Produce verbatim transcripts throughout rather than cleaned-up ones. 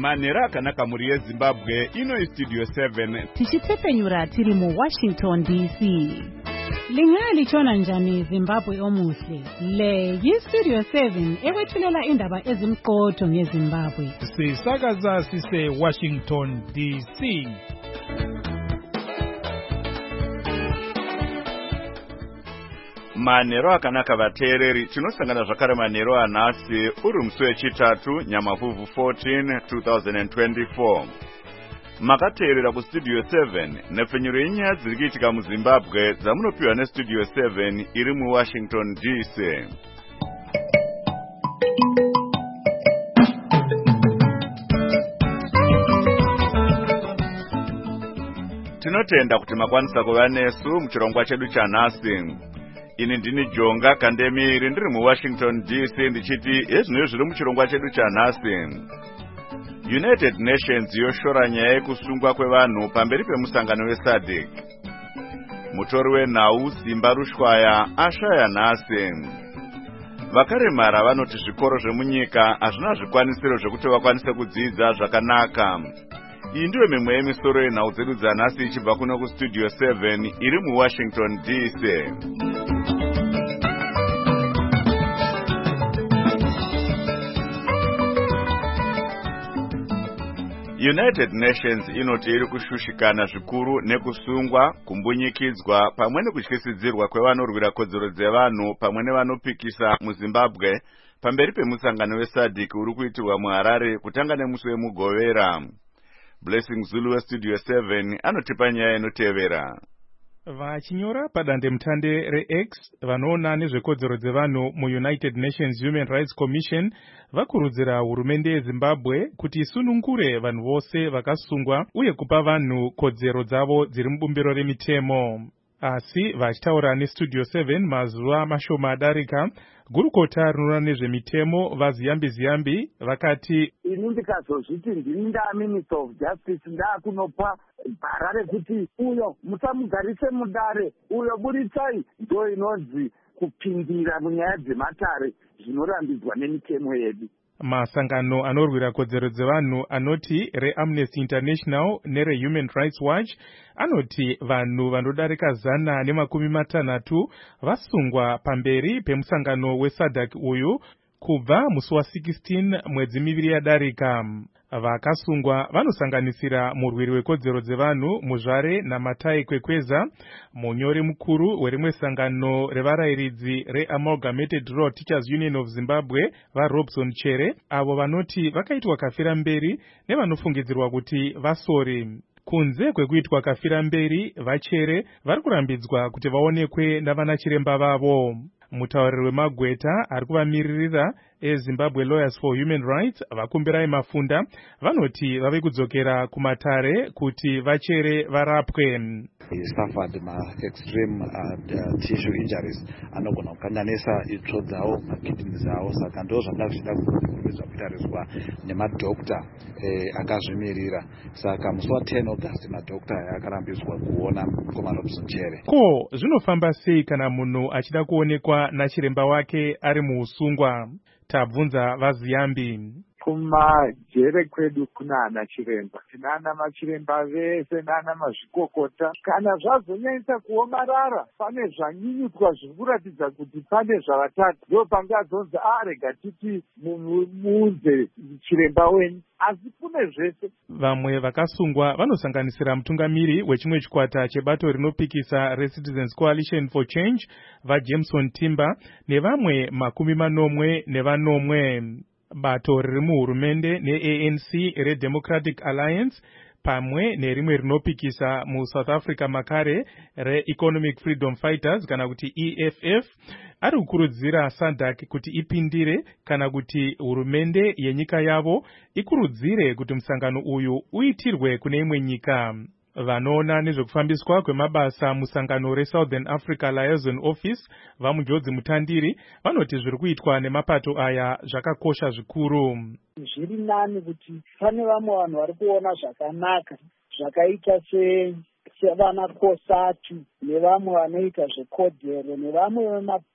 Manera akanaka muri yeZimbabwe ino Studio seven. Tichitepenyura tiri mu Washington D C. Lingali chona njani Zimbabwe omuhle. Le yi Studio seven ewethulela indaba ezimqotho ngeZimbabwe. Sisakaza sise Washington D C. Manero akanaka vateereri tinosangana zvakare manero anhasi uri musi wechitatu Nyamavhuvhu fourteen twenty twenty-four. Makateerera kuStudio seven nepfenyuro yenyaya dziri kuitika muZimbabwe dzamunopiwa neStudio seven iri muWashington D C. Tinotenda kuti makwanisa kuva nesu muchirongwa chedu chanhasi. Ini ndini Jonga Kandemiri ndiri muWashington D C ndichiti ezvino zviri muchirongwa chedu chanhasi. United Nations yoshora nyaya yekusungwa kwevanhu pamberi pemusangano weSADC. Mutori wenhau Simba Rushwaya ashaya nhasi. Vakaremara vanoti zvikoro zvemunyika hazvina zvikwanisiro zvekuti vakwanise kudzidza zvakanaka. Iyi ndiyo mimwe yemisoro yenhau dzedu dzanhasi ichibva kuno kuStudio seven iri muWashington D C. United Nations inoti iri kushushikana zvikuru nekusungwa, kumbunyikidzwa pamwe nekutyisidzirwa kwevanorwira kodzero dzevanhu pamwe nevanopikisa muZimbabwe pamberi pemusangano weSADC uri kuitirwa muHarare kutanga nemusi wemugovera. Blessing Zulu weStudio seven anotipa nyaya inotevera. Vachinyora padandemutande reX vanoona nezvekodzero dzevanhu muUnited Nations Human Rights Commission vakurudzira hurumende yeZimbabwe kuti isunungure vanhu vose vakasungwa uye kupa vanhu kodzero dzavo dziri mubumbiro remitemo. Asi vachitaura neStudio seven mazuva mashoma adarika, gurukota rinoona nezvemitemo vaZiyambi Ziyambi vakati ini ndikazozviti ndini ndaa Minister of Justice ndaakunopa bhara rekuti uyo musamugarise mudare, uyo buritsai, ndo inonzi kupindira munyaya dzematare zvinorambidzwa nemitemo yedu. Masangano anorwira kodzero dzevanhu anoti reAmnesty International nereHuman Rights Watch anoti vanhu vanodarika zana nemakumi matanhatu vasungwa pamberi pemusangano weSADC uyu kubva musi wa16 mwedzi miviri yadarika. Vakasungwa vanosanganisira murwiri wekodzero dzevanhu Muzvare Namatai Kwekweza, munyori mukuru werimwe sangano revarayiridzi reAmalgamated Rural Teachers Union of Zimbabwe vaRobson Chere, avo vanoti vakaitwa kafira mberi nevanofungidzirwa kuti vasori. Kunze kwekuitwa kafira mberi, vaChere vari kurambidzwa kuti vaonekwe navana chiremba vavo. Mutauriri wemagweta ari kuvamiririra eZimbabwe Lawyers for Human Rights vakumbirai Mafunda vanoti vave kudzokera kumatare kuti vaChere varapwe. He suffered ma extreme uh, tissue injuries anogona kukanganisa itsvo dzavo, makidney dzavo, saka ndo zvanga zvichida kukurumidzwa kutariswa nemadhokta eh, akazvimirira. Saka musi wa10 August madhokta akarambidzwa kuona mukomana Robson Chere. Ko zvinofamba sei kana munhu achida kuonekwa nachiremba wake ari muusungwa? Tabvunza vaZiyambi. Kumajere kwedu kuna ana chiremba, tinana machiremba vese nana mazvikokota. Kana zvazonyanyisa kuomarara, pane zvanyinyutwa zviri kuratidza kuti pane zvavatatu, ndo pangazonzi arega titi muunze chiremba wenyu, asi kune zvese. Vamwe vakasungwa vanosanganisira mutungamiri wechimwe chikwata chebato rinopikisa reCitizens Coalition for Change vaJameson Timber nevamwe makumi manomwe nevanomwe. Bato riri muhurumende neA N C reDemocratic Alliance pamwe nerimwe rinopikisa muSouth Africa makare reEconomic Freedom Fighters kana kuti E F F ari kukurudzira SADC kuti ipindire kana kuti hurumende yenyika yavo ikurudzire kuti musangano uyu uitirwe kune imwe nyika. Vanoona nezvekufambiswa kwemabasa musangano reSouthern Africa Liaison Office vaMujodzi Mutandiri vanoti zviri kuitwa nemapato aya zvakakosha zvikuru. Zviri nani kuti pane vamwe vanhu vari kuona zvakanaka zvakaita se sevana Kosatu nevamwe vanoita zvekodzero nevamwe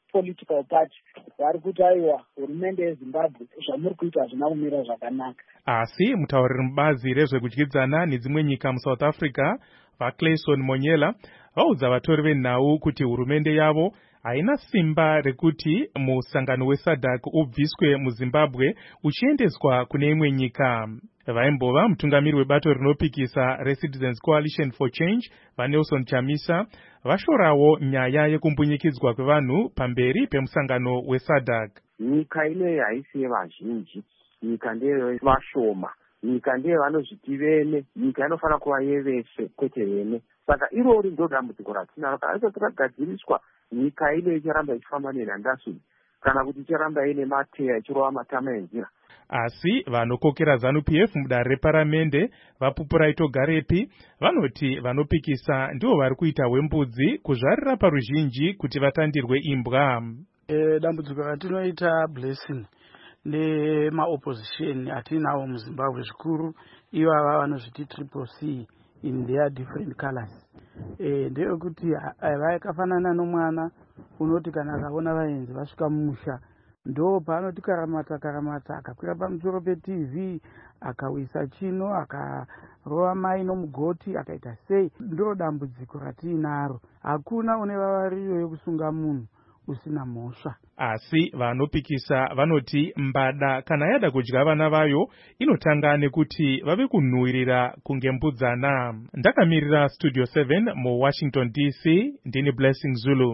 political party vari kuti aiwa hurumende yezimbabwe zvamuri kuita hazvina kumira zvakanaka. Asi mutauriri mubazi rezvekudyidzana nedzimwe nyika muSouth Africa vaClayson Monyela vaudza vatori venhau kuti hurumende yavo haina simba rekuti musangano weSADC ubviswe muZimbabwe uchiendeswa kune imwe nyika. Vaimbova mutungamiri webato rinopikisa reCitizens Coalition for Change vaNelson Chamisa vashorawo nyaya yekumbunyikidzwa kwevanhu pamberi pemusangano weSADC. Nyika ineyi haisi yevazhinji, nyika ndeyevashoma, nyika ndeyevanozviti vene, nyika inofanira kuva yevese kwete vene. Saka irori ndo dambudziko ratinaro. Kana ragadziriswa nyika ineyi icharamba ichifamba nenhandaswi kana kuti icharamba ine mateya ichirova matama enzira. Asi vanokokera ZANU P F mudare reparamende vaPupuraito Garepi vanoti vanopikisa ndivo vari kuita wembudzi kuzvarira paruzhinji kuti vatandirwe imbwa. E, dambudziko ratinoita Blessing nemaopposition atinawo muZimbabwe zvikuru ivo ava vanozviti triple C in their different colors. E, ndeyekuti vakafanana nomwana unoti kana akaona vaenzi vasvika mumusha ndo paanoti karamata karamata akakwira pamusoro pe-T V akawisa chino akarova mai nomugoti akaita sei. Ndo dambudziko ratinaro, hakuna une vavariyo yekusunga munhu usina mhosva. Asi vanopikisa vanoti mbada kana yada kudya vana vayo inotanga nekuti vave kunhuhwirira kungembudzana. Ndakamirira Studio seven mu Washington D C, ndini Blessing Zulu.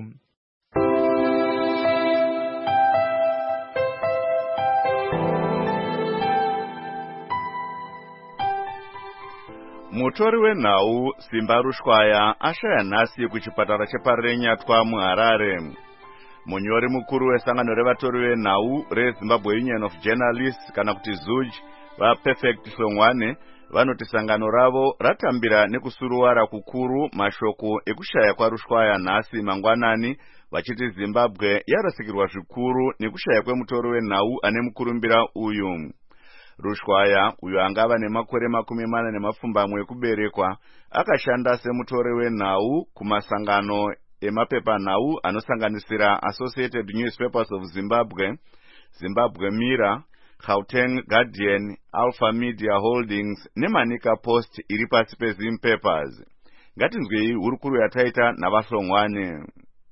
Mutori wenhau Simba Rushwaya ashaya nhasi kuchipatara cheparenyatwa muHarare. Munyori mukuru wesangano revatori venhau reZimbabwe Union of Journalists kana kuti Z U J vaPerfect Hlongwane vanoti sangano ravo ratambira nekusuruwara kukuru mashoko ekushaya kwaRushwaya nhasi mangwanani vachiti Zimbabwe yarasikirwa zvikuru nekushaya kwemutori wenhau ane mukurumbira uyu. Rushwaya uyu angava nemakore makumi mana nemapfumbamwe ekuberekwa akashanda semutori wenhau kumasangano emapepanhau anosanganisira Associated Newspapers of Zimbabwe, Zimbabwe Mirror, Gauteng Guardian, Alpha Media Holdings neManika Post iri pasi peZim Papers. Ngatinzwei hurukuru yataita navaHlongwane.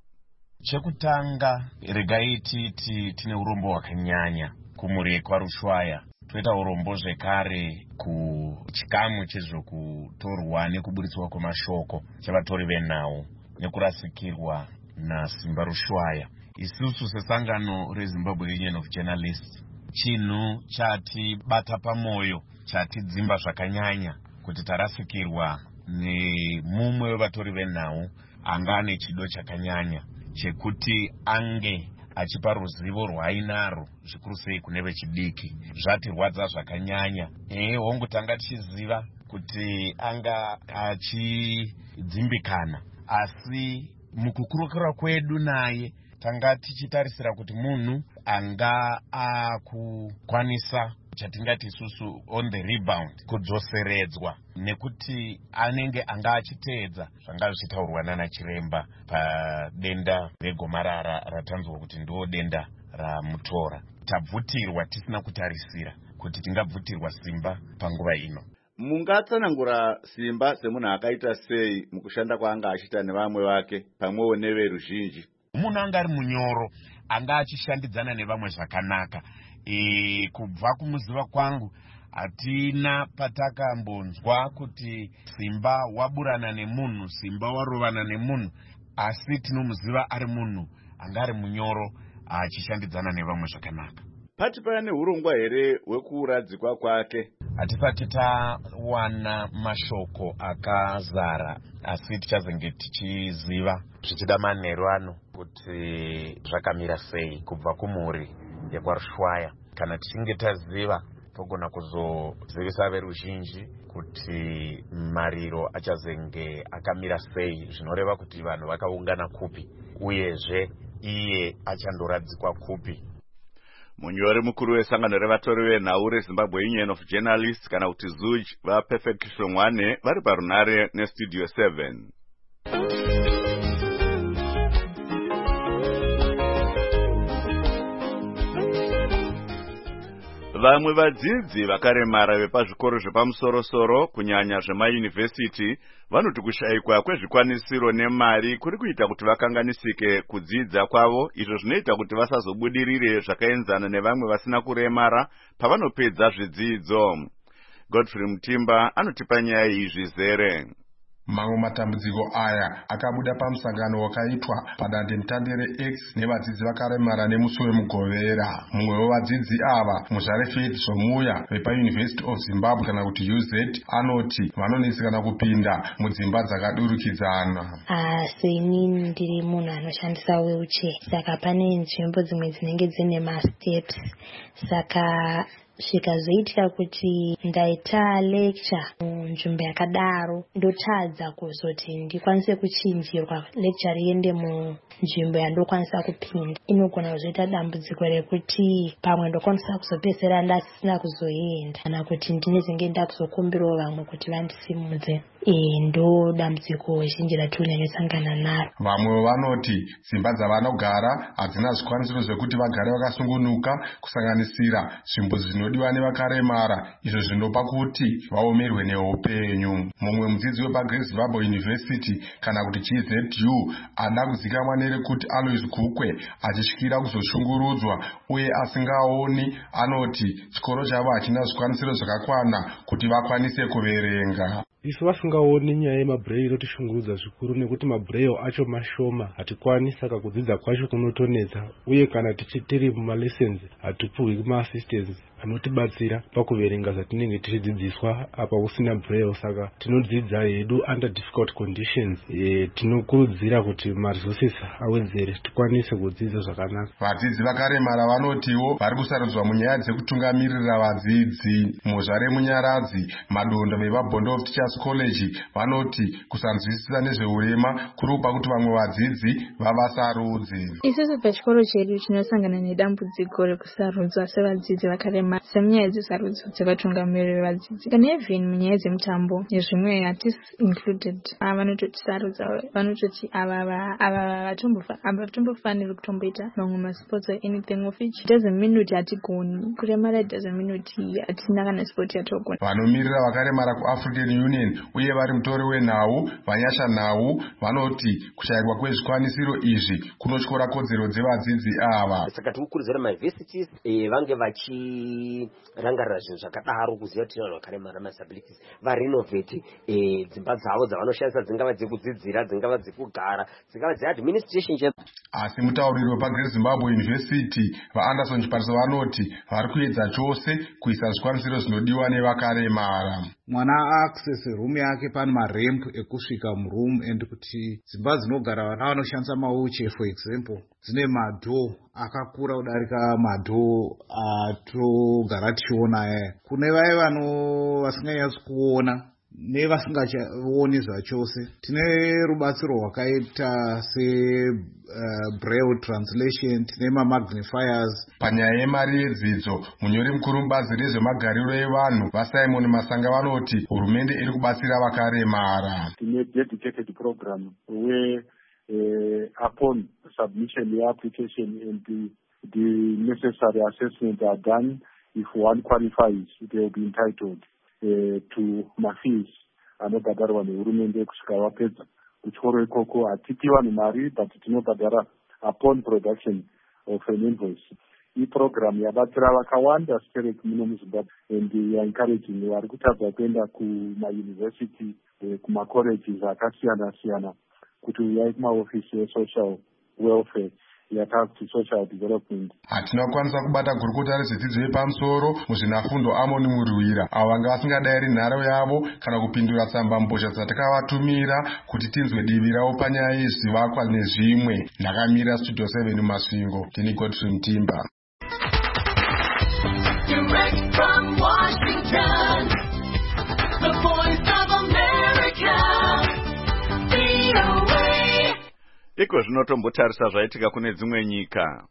Chekutanga regai titi tine urombo hwakanyanya kumhuri kwaRushwaya. Toita urombo zvekare kuchikamu chezvokutorwa nekuburitswa kwemashoko chevatori venhau nekurasikirwa naSimba Rushwaya. Isusu sesangano reZimbabwe Union of Journalists chinhu chatibata pamoyo, chatidzimba zvakanyanya kuti tarasikirwa nemumwe wevatori venhau anga ane chido chakanyanya chekuti ange achipa ruzivo rwaainaro zvikuru sei kune vechidiki. Zvatirwadza zvakanyanya. E, hongu tanga tichiziva kuti anga achidzimbikana, asi mukukurukura kwedu naye tanga tichitarisira kuti munhu anga akukwanisa chatingati isusu on the rebound, kudzoseredzwa, nekuti anenge anga achiteedza zvanga zvichitaurwa nana Chiremba padenda regomarara ratanzwa kuti ndo denda ramutora. Tabvutirwa tisina kutarisira kuti tingabvutirwa Simba panguva ino. Mungatsanangura Simba semunhu akaita sei mukushanda kwaanga achiita nevamwe vake pamwewo neveruzhinji? Munhu anga ari munyoro, anga achishandidzana nevamwe zvakanaka. E, kubva kumuziva kwangu hatina patakambonzwa kuti Simba waburana nemunhu, Simba warovana nemunhu, asi tinomuziva ari munhu anga ari munyoro achishandidzana nevamwe zvakanaka. Pati pane urongwa here hwekuradzikwa kwake? Hatisati tawana mashoko akazara, asi tichazenge tichiziva zvichida manheru ano kuti zvakamira sei kubva kumhuri yakwaRushwaya. Kana tichinge taziva togona kuzozivisa veruzhinji kuti mariro achazenge akamira sei, zvinoreva kuti vanhu vakaungana kupi uyezve iye achandoradzikwa kupi. Munyori mukuru wesangano revatori venhau reZimbabwe Union of Journalists kana kuti Z U J vaPerfect Hlongwane vari parunare neStudio seven. Vamwe vadzidzi vakaremara vepazvikoro zvepamusoro-soro kunyanya zvemayunivhesiti vanoti kushayikwa kwezvikwanisiro nemari kuri kuita kuti vakanganisike kudzidza kwavo, izvo zvinoita kuti vasazobudirire zvakaenzana nevamwe vasina kuremara pavanopedza zvidzidzo. Godfrey Mutimba anotipa nyaya iyi zvizere. Mamwe matambudziko aya akabuda pamusangano wakaitwa padandemutande reX nevadzidzi vakaremara nemusi wemugovera. Mumwe wevadzidzi ava, Muzvare Zvomuya vepaUniversity of Zimbabwe kana kuti U Z, anoti vanonesekana kupinda mudzimba dzakadurukidzana. Asi inini ndiri munhu anoshandisa wheelchair, saka pane nzvimbo dzimwe dzinenge dzine masteps, saka zvikazoitika kuti ndaita lecture munzvimbo yakadaro ndotadza kuzoti ndikwanise kuchinjirwa lecture iende munzvimbo yandokwanisa kupinda, inogona kuzoita dambudziko rekuti pamwe ndokwanisa kuzopedzera ndasina kuzoenda kana kuti ndinezenge ndakuzokumbirawo vamwe kuti vandisimudze. E, ndo dambudziko zhinji ratinosangana naro. Vamwe vanoti dzimba dzavanogara hadzina zvikwanisiro zvekuti vagare vakasungunuka, kusanganisira nzvimbo zvinodiwa nevakaremara, izvo zvinopa kuti vaomerwe neupenyu. Mumwe mudzidzi wepaGreat Zimbabwe University kana kuti G Z U ada kuzikamwa nerekuti Alois Kukwe achisvikira kuzoshungurudzwa uye asingaoni, anoti chikoro chavo hachina zvikwanisiro zvakakwana kuti vakwanise kuverenga. Isu vasingaoni nyaya yemabhureyo inotishungurudza zvikuru nekuti mabhureyo acho mashoma, hatikwani, saka kudzidza kwacho kunotonetsa, uye kana tichitiri mumalessons hatipuhwi kuma-assistants anotibatsira pakuverenga zvatinenge tichidzidziswa apa usina bhureyo, saka tinodzidza hedu under difficult conditions. E, tinokurudzira kuti maresources awedzere tikwanise kudzidza zvakanaka. Vadzidzi vakaremara vanotiwo vari kusarudzwa munyaya dzekutungamirira vadzidzi. Muzvare Munyaradzi, Madonda vepaBond of Teachers College vanoti kusanzwisisa nezveurema kuri kupa kuti vamwe vadzidzi vavasarudze. Isusu pachikoro chedu tinosangana nedambudziko rekusarudzwa sevadzidzi vakaremara semunyaya dzesarudzo dzavatungamiriri vadzidzi, kana even munyaya dzemutambo nezvimwe hatisi included. Ava vanototisarudza, vanototi ava ava vatombofaniri kutomboita mamwe masports or anything of which doesn't mean kuti hatigoni. Kuremara doesn't mean kuti hatina kana sport yatogona. Vanomirira vakaremara kuAfrican Union uye vari mutori wenhau Vanyasha Nhau vanoti kushayirwa kwezvikwanisiro izvi kunotyora kodzero dzevadzidzi ava. Saka tikukurudzira mauniversities vange vachirangarira zvinhu zvakadaro, kuziva kuti vanhu vakaremara madisabilities varenovate dzimba dzavo dzavanoshandisa, dzingava dzekudzidzira, dzingava dzekugara, dzingava dzeadministration. Asi mutauriri wepaGreat Zimbabwe University vaAnderson Chipariso vanoti vari kuedza chose kuisa zvikwanisiro zvinodiwa nevakaremara. Mwana access room yake pane maremp ekusvika muroom, and kuti dzimba dzinogara vana vanoshandisa mawheelchair for example dzine madho akakura kudarika madho atogara tichiona. Kune vaye vano vasinganyatsi kuona nevasingachaoni zvachose, tine rubatsiro rwakaita se uh, braille translation, tine mamagnifiers. Panyaya yemari yedzidzo, munyori mukuru mubazi rezvemagariro evanhu vaSimon Masanga vanoti hurumende iri kubatsira vakaremara. Tine dedicated program where uh, upon submission the application and the, the necessary assessment are done, if one qualifies they will be entitled Uh, to mafees anobhadharwa nehurumende kusvika vapedza kuchikoro ikoko. Hatipi vanhu mari but tinobhadhara upon production of an invoice. Iyi program yabatsira vakawanda stereki muno muZimbabwe, and ya encouraging vari kutadza kuenda kumauniversity kumacolleges akasiyana siyana kuti uyai kumaofisi esocial welfare yakakuti social development. Hatina kukwanisa kubata gurukota rezvedzidzo yepamusoro muzvinafundo Amon Murwira avo vanga vasingadayiri nharo yavo kana kupindura tsamba mbozha dzatakawatumira kuti tinzwe divi ravo panyaya yezvivakwa nezvimwe. Ndakamira Studio seven Masvingo, ndini Godfrey Mutimba. Direct from Washington, the voice of America, V O A. Iko zvinotombotarisa zvaitika kune dzimwe nyika.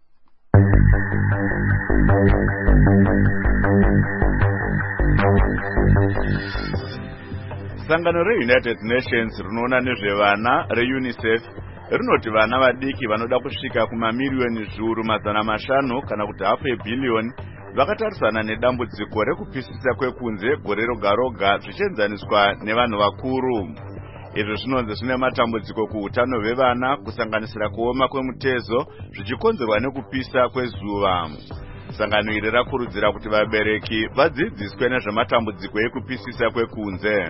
Sangano reUnited Nations rinoona nezvevana reUNICEF rinoti vana vadiki vanoda kusvika kumamiriyoni zviuru mazana mashanu kana kuti hafu ebhiliyoni vakatarisana nedambudziko rekupisisa kwekunze gore roga roga zvichienzaniswa nevanhu vakuru. Izvo zvinonzi zvine matambudziko kuutano hwevana kusanganisira kuoma kwemutezo zvichikonzerwa nekupisa kwezuva. Sangano iri rakurudzira kuti vabereki vadzidziswe nezvematambudziko ekupisisa kwekunze.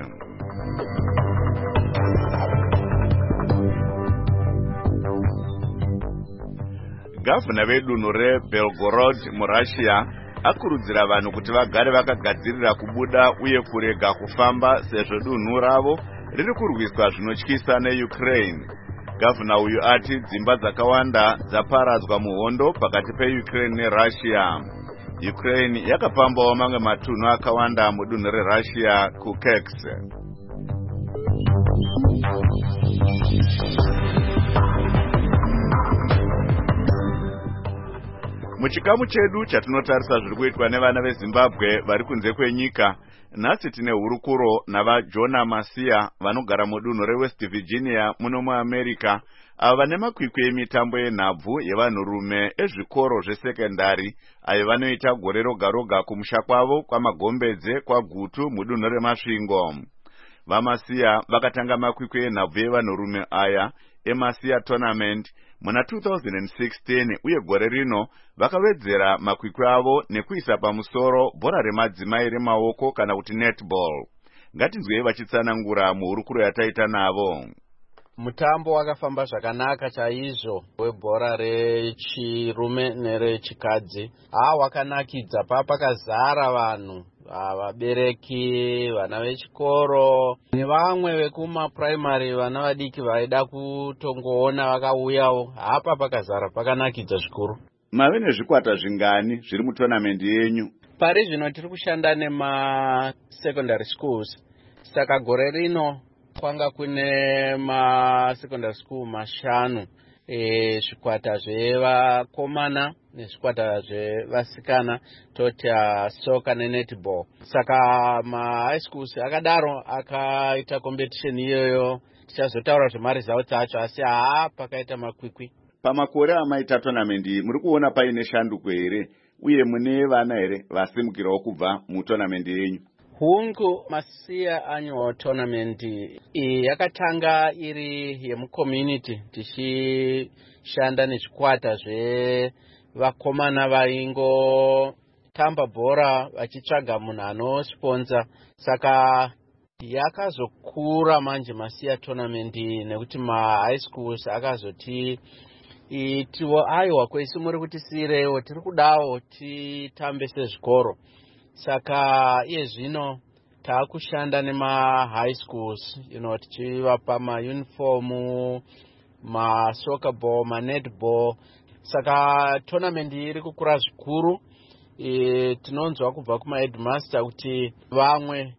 Gavana vedunhu reBelgorod muRussia akurudzira vanhu kuti vagare vakagadzirira kubuda uye kurega kufamba sezvo dunhu ravo riri kurwiswa zvinotyisa neUkraine. Gavana uyu ati dzimba dzakawanda dzaparadzwa muhondo pakati peUkraine neRussia. Ukraine yakapambawo mamwe matunhu akawanda mudunhu reRussia kuKersk. Muchikamu chedu chatinotarisa zviri kuitwa nevana veZimbabwe vari kunze kwenyika, nhasi tine hurukuro navaJona Masia vanogara mudunhu reWest Virginia muno muAmerica, ava vane makwikwi emitambo yenhabvu yevanhurume ezvikoro zvesekendari ayo vanoita gore roga roga kumusha kwavo kwamagombedze kwaGutu mudunhu reMasvingo. VaMasia vakatanga makwikwi enhabvu yevanhurume aya eMasia Tournament muna two thousand sixteen uye gore rino vakawedzera makwikwi avo nekuisa pamusoro bhora remadzimai remaoko kana kuti netball. Ngatinzwei vachitsanangura muhurukuro yataita navo. Mutambo wakafamba zvakanaka chaizvo webhora rechirume nerechikadzi. Ah, wakanakidza pa pakazara vanhu, vabereki, vana vechikoro nevamwe vekuma primary, vana vadiki vaida kutongoona vakauyawo. Hapa pakazara, pakanakidza zvikuru. Mave nezvikwata zvingani zviri mutournament yenyu? Pari zvino tiri kushanda nema secondary schools. Saka gore rino kwanga kune ma secondary school mashanu, e, zvikwata zvevakomana nezvikwata zvevasikana, toti soka nenetball. Saka ma high schools akadaro akaita competition iyoyo. Tichazotaura zvemaresults acho, asi haa pakaita makwikwi. Pamakore amaita tournament iyi muri kuona paine shanduko here uye mune vana here vasimukirawo kubva mutournament yenyu? Hungu Masia Annual Tournament iyi yakatanga iri yemucommunity, tichishanda nezvikwata zvevakomana vaingotamba bhora vachitsvaga munhu anosponsor. Saka yakazokura manje Masia Tournament nekuti ma high schools akazoti itiwo aiwa kwesi muri kutisirewo, tiri kudawo titambe sezvikoro. Saka iye zvino taakushanda nema high schools, you know, tichivapa ma uniform, ma soccer ball, ma netball. Saka tournament iri kukura zvikuru. E, tinonzwa kubva kuma headmaster kuti vamwe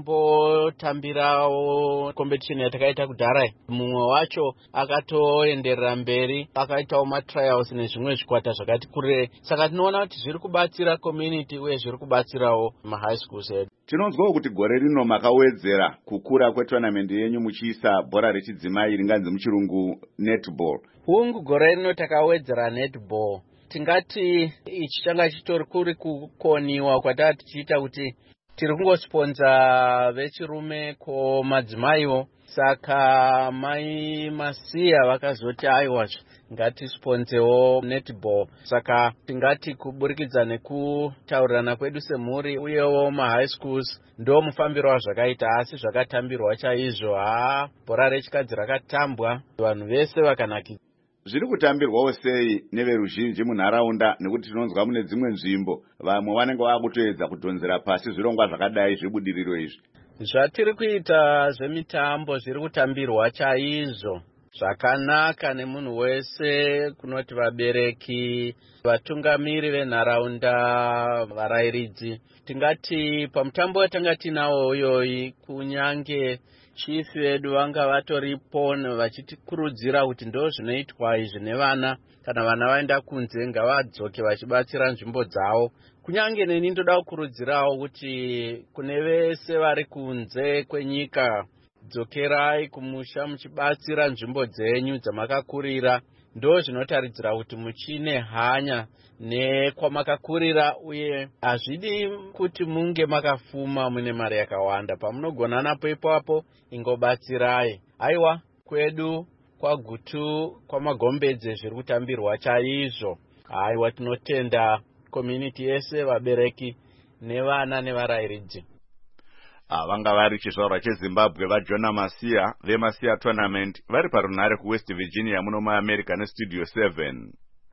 vaimbotambirawo competition yatakaita kudhara, mumwe wacho akatoenderera mberi akaitawo matrials nezvimwe zvikwata zvakati kurei. Saka tinoona kuti zviri kubatsira community uye zviri kubatsirawo ma high schools edu. Tinonzwawo kuti gore rino makawedzera kukura kwetournament yenyu muchiisa bhora rechidzimai ringanzi muchirungu netball. Hungu gore rino takawedzera netball. Tingati ichi changa chitori kuri kukoniwa kwatava tichiita kuti tiri kungosponza vechirume ko madzimaiwo. Saka mai Masia vakazoti aiwa ngatisponzewo netball. Saka tingati kuburikidza nekutaurirana kwedu semhuri uyewo ma high schools ndo mufambiro wazvakaita, asi zvakatambirwa chaizvo. Ha, bhora rechikadzi rakatambwa, vanhu vese vakanakidza. Zviri kutambirwawo sei neveruzhinji munharaunda, nekuti tinonzwa mune dzimwe nzvimbo vamwe vanenge vakutoedza kudhonzera pasi zvirongwa zvakadai zvebudiriro izvi? Zvatiri kuita zvemitambo zviri kutambirwa chaizvo zvakanaka nemunhu wese, kunoti vabereki, vatungamiri venharaunda, varayiridzi. Tingati pamutambo watanga tinawo iyoyi, kunyange chief vedu vanga vatoripo vachitikurudzira kuti ndo zvinoitwa izvi nevana, kana vana vaenda kunze ngavadzoke vachibatsira nzvimbo dzavo. Kunyange neni ndoda kukurudzirawo kuti kune vese vari kunze kwenyika, dzokerai kumusha muchibatsira nzvimbo dzenyu dzamakakurira. Ndo zvinotaridzira kuti muchine hanya nekwamakakurira, uye hazvidi kuti munge makafuma mune mari yakawanda. Pamunogona napo ipapo ingobatsirai. Aiwa, kwedu kwagutu kwamagombedze zviri kutambirwa chaizvo. Aiwa, tinotenda community yese, vabereki nevana nevarayiridzi. Vanga vari chizvarwa cheZimbabwe vaJona Masia veMasia Tournament vari parunhare kuWest Virginia muno muAmerica neStudio seven.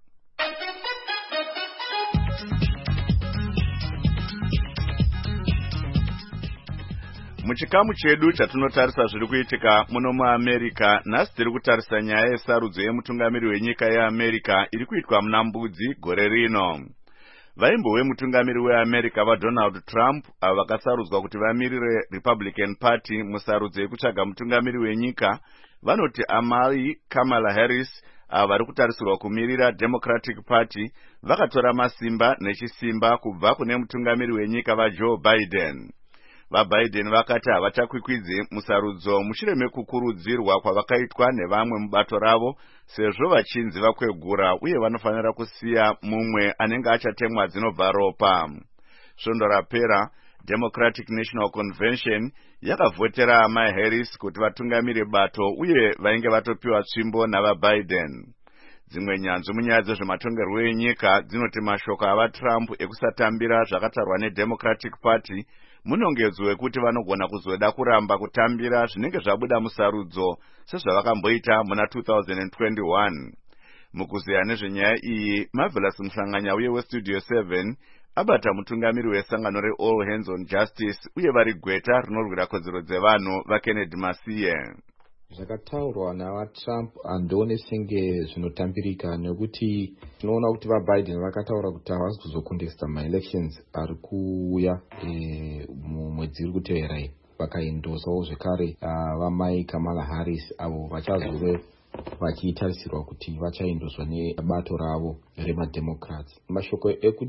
Muchikamu chedu chatinotarisa zviri kuitika muno muAmerica, nhasi tiri kutarisa nyaya yesarudzo yemutungamiri wenyika yeAmerica iri kuitwa muna Mbudzi gore rino. Vaimbo wemutungamiri weAmerica vaDonald Trump avo vakasarudzwa kuti vamirire Republican Party musarudzo yekutsvaga mutungamiri wenyika vanoti amai Kamala Harris avo vari kutarisirwa kumirira Democratic Party vakatora masimba nechisimba kubva kune mutungamiri wenyika vaJoe Biden. VaBiden vakati havachakwikwidzi musarudzo mushure mekukurudzirwa kwavakaitwa nevamwe mubato ravo sezvo vachinzi vakwegura uye vanofanira kusiya mumwe anenge achatemwa dzinobva ropa. Svondo rapera, Democratic National Convention yakavhotera amai Harris kuti vatungamire bato uye vainge vatopiwa tsvimbo navaBiden. Dzimwe nyanzvi munyaya dzezvematongerwo enyika dzinoti mashoko avaTrump ekusatambira zvakatarwa neDemocratic Party munongedzo wekuti vanogona kuzoda kuramba kutambira zvinenge zvabuda musarudzo sezvavakamboita muna two thousand twenty-one. Mukuzeya nezvenyaya iyi, Marvelous Mhlanganya uye weStudio seven abata mutungamiri wesangano reAll Hands on Justice uye vari gweta rinorwira kodzero dzevanhu vaKennedy Masie. Zvakataurwa navaTrump handione senge zvinotambirika nekuti tinoona kuti vaBiden vakataura kuti havasi kuzokundesta maelections ari kuuya e, mumwedzi uri kutevera. Vakaendosawo zvekare vamai Kamala Harris avo vachazove vachitarisirwa kuti vachaendoswa nebato ravo remademocrats. Mashoko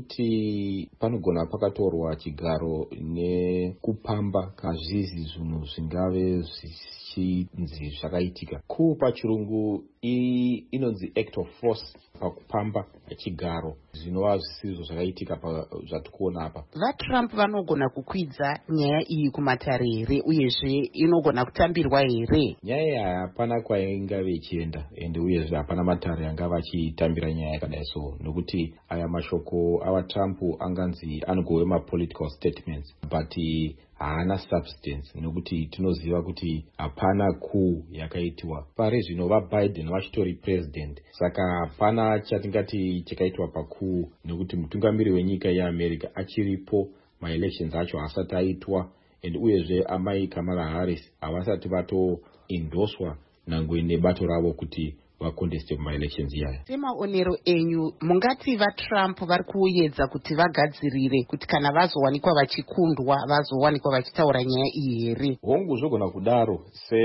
ekuti panogona pakatorwa chigaro nekupamba kazvizi zvinhu zvingave zvichinzi zvakaitika. Ku pachirungu inonzi act of force pakupamba chigaro zvinova zvisizvo zvakaitika zvatikuona apa. VaTrump vanogona kukwidza nyaya iyi kumatare here uyezve inogona kutambirwa here? Nyaya hapana kwaingave ichienda ende uyezve hapana matare anga vachitambira nyaya yakadai so, nokuti aya mashoko avaTrump anganzi anogove mapolitical statements but haana substance, nokuti tinoziva kuti hapana coup yakaitwa. Pari zvino vaBiden vachitori president, saka hapana chatingati chakaitwa pacoup, nokuti mutungamiri wenyika yeAmerica achiripo, maelections acho asati aitwa, and uyezve amai Kamala Harris havasati vatoendoswa nangwe nebato ravo kuti vakonteste mumaelections iyaya. Semaonero enyu, mungati vaTrump vari kuedza kuti vagadzirire kuti kana vazowanikwa vachikundwa vazowanikwa vachitaura nyaya iyi here? Hongu zvogona kudaro,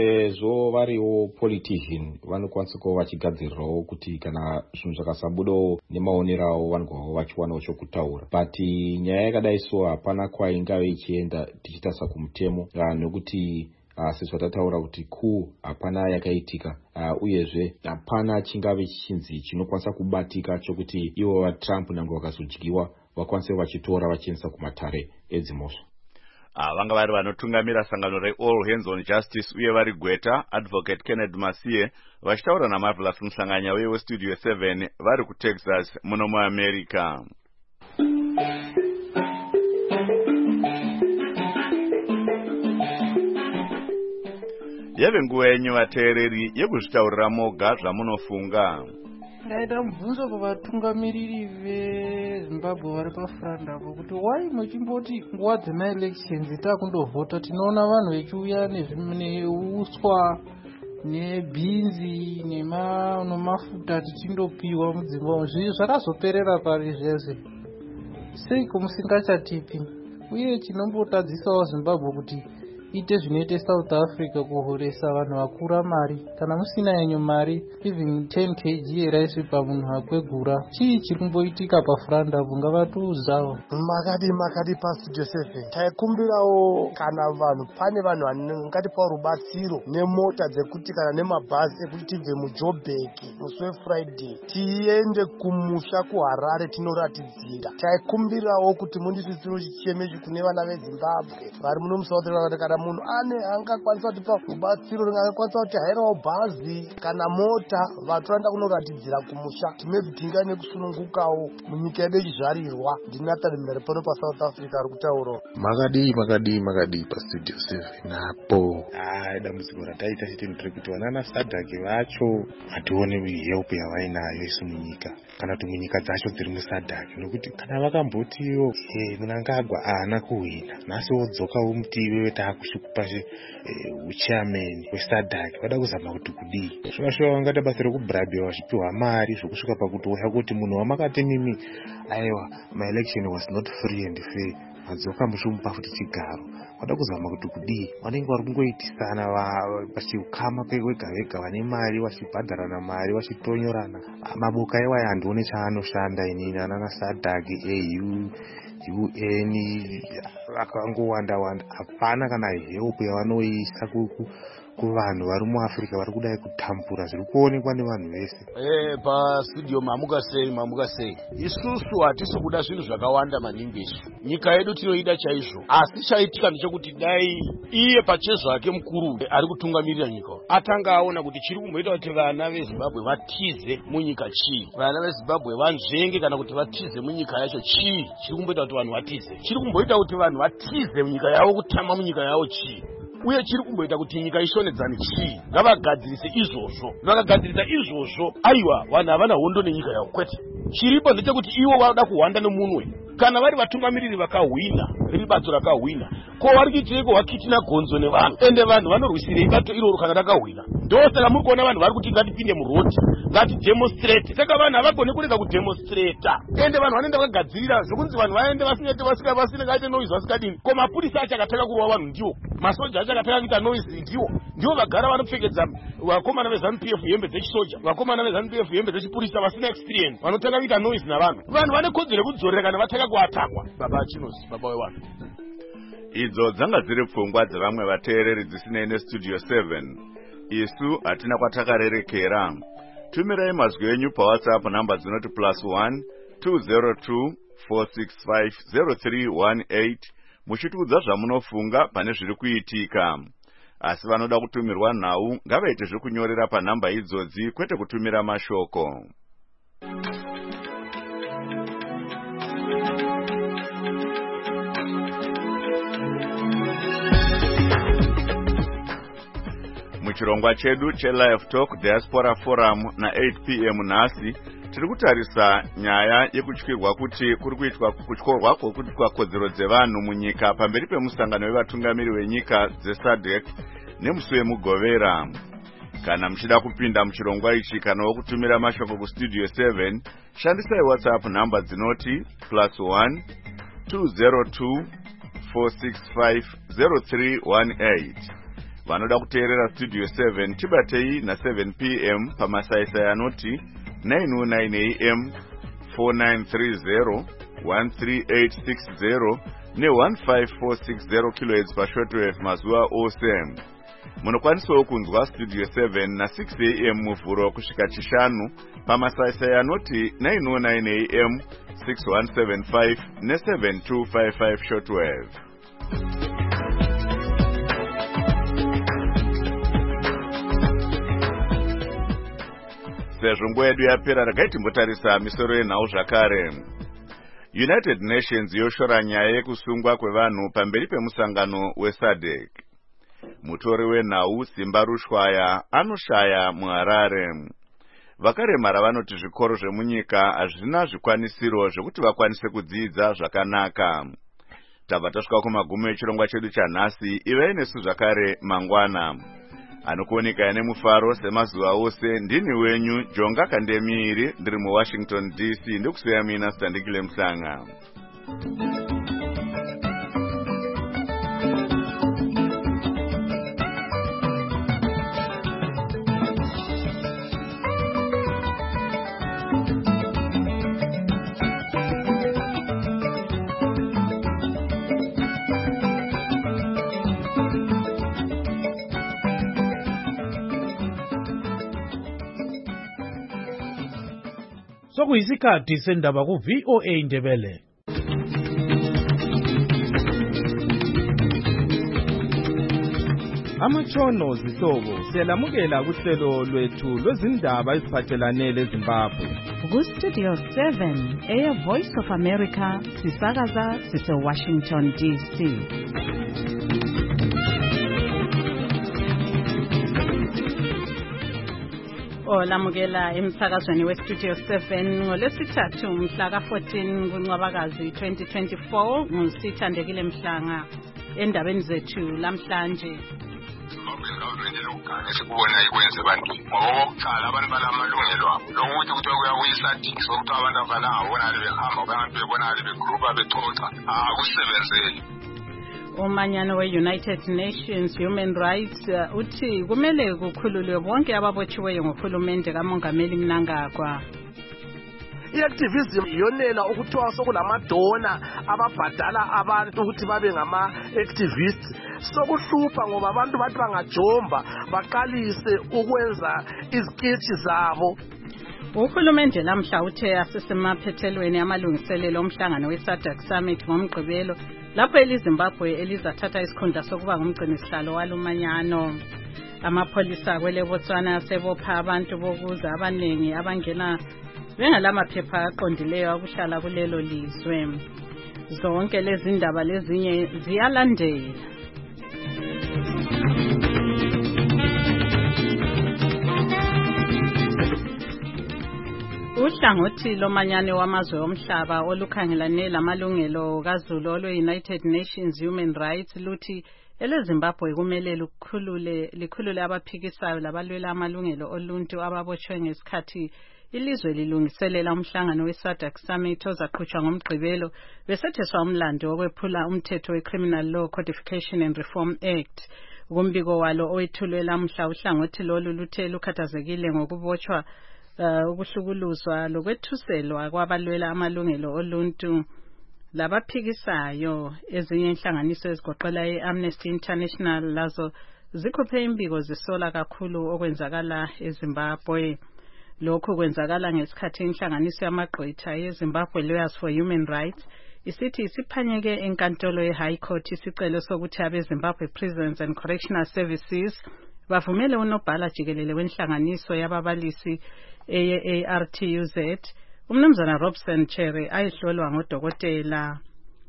sezvo variwo politician vanokwanisa kuva vachigadzirirawo kuti kana zvinhu zvakasabudawo nemaonero avo vanogona vachiwanawo chokutaura. But nyaya yakadai so hapana kwaingave ichienda tichitarisa kumutemo, nokuti sezvo tataura kuti coup hapana yakaitika, uh, uyezve hapana chingave chinzi chinokwanisa kubatika chokuti ivo vaTrump nangwe vakazodyiwa vakwanise vachitora vachiendesa kumatare edzimhosva. Ah, vanga vari vanotungamira sangano reAll Hands on Justice uye vari gweta Advocate Kennedy Masie vachitaura naMarvelous Mhlanganya uye weStudio seven vari kuTexas muno muAmerica. Yave nguva yenyu vateereri yekuzvitaurira moga zvamunofunga. Ndaida mubvunzo kuvatungamiriri veZimbabwe vari pafront apo kuti wai muchimboti nguva dzemaelections takundovhota tinoona vanhu vechiuya neuswa nebhinzi nemafuta tichindopiwa mudzimbabwe. Zvi zvakazoperera pari zvese? Seiko musingachatipi? Uye chinombotadzisawo Zimbabwe kuti ite zvinoite South Africa kuhoresa vanhu vakura mari. Kana musina yenyu mari, even ten kilograms yeraisi pamunhu akwegura, chii chiri kumboitika pafranda apo ngavatiudzawo. Makadi makadi pastudio seven taikumbirawo kana vanhu pane vanhu vangatipa rubatsiro nemota dzekuti kana nemabhazi ekuti tibve muJoburg musi weFriday tiende kumusha kuHarare tinoratidzira. Taikumbirawo kuti mundisisiro chichemechi kune vana veZimbabwe vari muno muSouth Africa kana munhu ane angakwanisa kutipa rubatsiro ringakwanisa kuti hairawo bhazi kana mota vatoranda kunoratidzira kumusha timebvi tingane kusunungukawo munyika yedu yechizvarirwa. Ndinathan Mhere pano paSouth Africa ari kutaurawo. Makadii makadii makadii pastudio seven napo. Ah, dambudziko rataita chete ndiri kuti vanana Sadhaki vacho hatione help yavainayo isu munyika kana kuti munyika dzacho dziri muSadhaki, nokuti kana vakambotiwo eh Mnangagwa haana kuhwina nhasi wodzokawo mutive wetaakushukupa uchairman weSadhaki vada kuzama kuti kudii. Zvakashuva vangata basa rekubhirabhiwa vachipiwa mari zvokusvika pakuti oya kuti munhu wamakati mimi aiwa my election was not free and fair vadzoka muchimupa futi chigaro vada kuzama kuti kudii. Vanenge vari kungoitisana vachiukama kwega vega vane mari vachibhadharana mari vachitonyorana maboka iwayo handione chaanoshanda inini anana Sadhaki au U N vakangowanda wanda hapana kana help yavanoisa kuvanhu vari muAfrica vari kudai kutambura zviri kuonekwa nevanhu vese. Eh pastudio mamuka sei mamuka sei isusu hatisi kuda zvinhu zvakawanda maningi isu nyika yedu tinoida chaizvo, asi chaitika ndechekuti dai iye pachezvake mukuru ari kutungamirira nyika atanga aona kuti chiri kumboita kuti vana veZimbabwe vatize munyika chii, vana veZimbabwe vanzvenge kana kuti vatize munyika yacho chii, chiri kumboita kuti vanhu vatize, chiri kumboita kuti vanhu vatize munyika yavo kutama munyika yavo chii, uye chiri kumboita kuti nyika ishonedzane chii. Ngavagadzirise izvozvo, vakagadzirisa izvozvo aiwa vanhu havana hondo nenyika yavo kwete. Chiripo ndechekuti ivo vada kuhwanda nemunwe kana vari vatungamiriri vakahwina riri bato rakahwina ko vari kuitireko vakitina gonzo nevanhu ende vanhu vanorwisirei bato iroro kana rakahwina. Ndosaka muri kuona vanhu vari kuti ngatipinde murodi ngatidemonstrate, saka vanhu havagone kurega kudemonstrata ende vanhu vanoenda vakagadzirira zvokunzi vanhu vaende vasingaite vasingaite noise vasikadini. Ko mapurisa achakataka kurova vanhu ndiwo, masoja achakataka kuita noise ndiwo, ndiwo vagara vanopfekedza vakomana veZANU P F hembe dzechisoja, vakomana veZANU P F hembe dzechipurisa vasina experience vanotaka kuita noise navanhu. Vanhu vane kodzero yekudzorera kana vataka kuatakwa. Baba chinozi baba wevanhu. Idzo dzanga dziri pfungwa dzevamwe vateereri dzisinei nestudio seven. Isu hatina kwatakarerekera. Tumirai mazwi enyu paWhatsApp namba dzinoti plus one two zero two four six five zero three one eight muchitiudza zvamunofunga pane zviri kuitika. Asi vanoda kutumirwa nhau ngavaite zvekunyorera panhamba idzodzi kwete kutumira mashoko. Muchirongwa chedu cheLive Talk Diaspora Forum na eight p m nhasi tiri kutarisa nyaya yekutyirwa kuti kuri kuitwa kutyorwa kwokuitwa kodzero dzevanhu munyika pamberi pemusangano wevatungamiri wenyika dzeSADC nemusi wemugovera. Kana muchida kupinda muchirongwa ichi kana wokutumira mashoko kustudio seven shandisai WhatsApp namba dzinoti plus one two zero two four six five zero three one eight. Vanoda kuteerera studio seven tibatei na seven p m pamasaisai anoti nine oh nine a m four nine three zero one three eight six zero ne one five four six zero kilohertz pashortwave mazuva ose. Munokwanisawo kunzwa studio seven na six a m muvhuro kusvika chishanu pamasaisai anoti nine oh nine a m six one seven five ne seven two five five shortwave. Sezvo nguva yedu yapera regai timbotarisa misoro yenhau zvakare. United Nations yoshora nyaya yekusungwa kwevanhu pamberi pemusangano weSADC. Mutori wenhau Simba Rushwaya anoshaya muHarare. Vakaremara vanoti zvikoro zvemunyika hazvina zvikwanisiro zvekuti vakwanise kudzidza zvakanaka. Tabva tasvika kumagumo echirongwa chedu chanhasi. Ivai nesu zvakare mangwana. Anokuoneka nemufaro semazuva ose ndini wenyu Jonga Kandemiri ndiri muWashington D C ndokuseya mina Standikile Mhlanga. Sokuyisikhathi sendaba ku V O A Indebele. Amatshono zihlobo siyalamukela kuhlelo lwethu lwezindaba eziphathelane leZimbabwe. Ku Studio seven, Air Voice of America, sisakaza sise Washington D C. Olamukela emsakazweni we Studio seven ngolesithathu mhla ka fourteen kuNcwabakazi twenty twenty-four ngusithandekile Mhlanga endabeni zethu lamhlanje. Sikubona ikwenze abantu ngoba okuqala abantu balamalungelo abo lokuthi ukuthi kuyawuyisadithi sokuthi abantu avalanga bona behamba abantu bebona begroupa bexoxa akusebenzeli. Umanyano we-United Nations Human Rights uh, uthi kumele kukhululwe bonke ababotshiweyo ngohulumende kaMongameli Mnangagwa. I-activism yonela ukuthiwa sokulamadona ababhadala abantu ukuthi babe ngama-activists sokuhlupha ngoba abantu bathi bangajomba baqalise ukwenza izikitshi zabo. Uhulumende lamhla uthe asesemaphethelweni amalungiselelo omhlangano we-SADC Summit ngomgqibelo lapho eliZimbabwe elizathatha isikhundla sokuba ngumgcinisihlalo walumanyano. Amapholisa kwele Botswana asebopha abantu bokuza abanengi abangena bengalamaphepha aqondileyo akuhlala kulelo lizwe. Zonke lezi ndaba lezinye ziyalandela. Uhlangothi lomanyane wamazwe omhlaba olukhangelane lamalungelo kaZulu olwe-United Nations Human Rights luthi eleZimbabwe kumele lukhulule likhulule abaphikisayo labalwela amalungelo oluntu ababoshwe ngesikhathi ilizwe lilungiselela umhlangano we-SADC Summit ozaqhutshwa ngomgqibelo besetheswa umlando wokwephula umthetho we-Criminal Law Codification and Reform Act. Kumbiko walo owethulwe lamhla uhlangothi lolu luthe lukhathazekile ngokubotshwa Uh, ukuhlukuluzwa lokwethuselwa kwabalwela amalungelo oluntu labaphikisayo. Ezinye inhlanganiso ezigoqela i-Amnesty International lazo zikhuphe imbiko zisola kakhulu okwenzakala eZimbabwe. Lokhu kwenzakala ngesikhathi inhlanganiso yamagqwetha yeZimbabwe Lawyers for Human Rights isithi isiphanyeke enkantolo ye-High Court isicelo sokuthi abeZimbabwe Prisons and Correctional Services bavumele unobhala jikelele wenhlanganiso yababalisi A R T U Z umnumzana Robson Cherry ayihlolwa ngodokotela.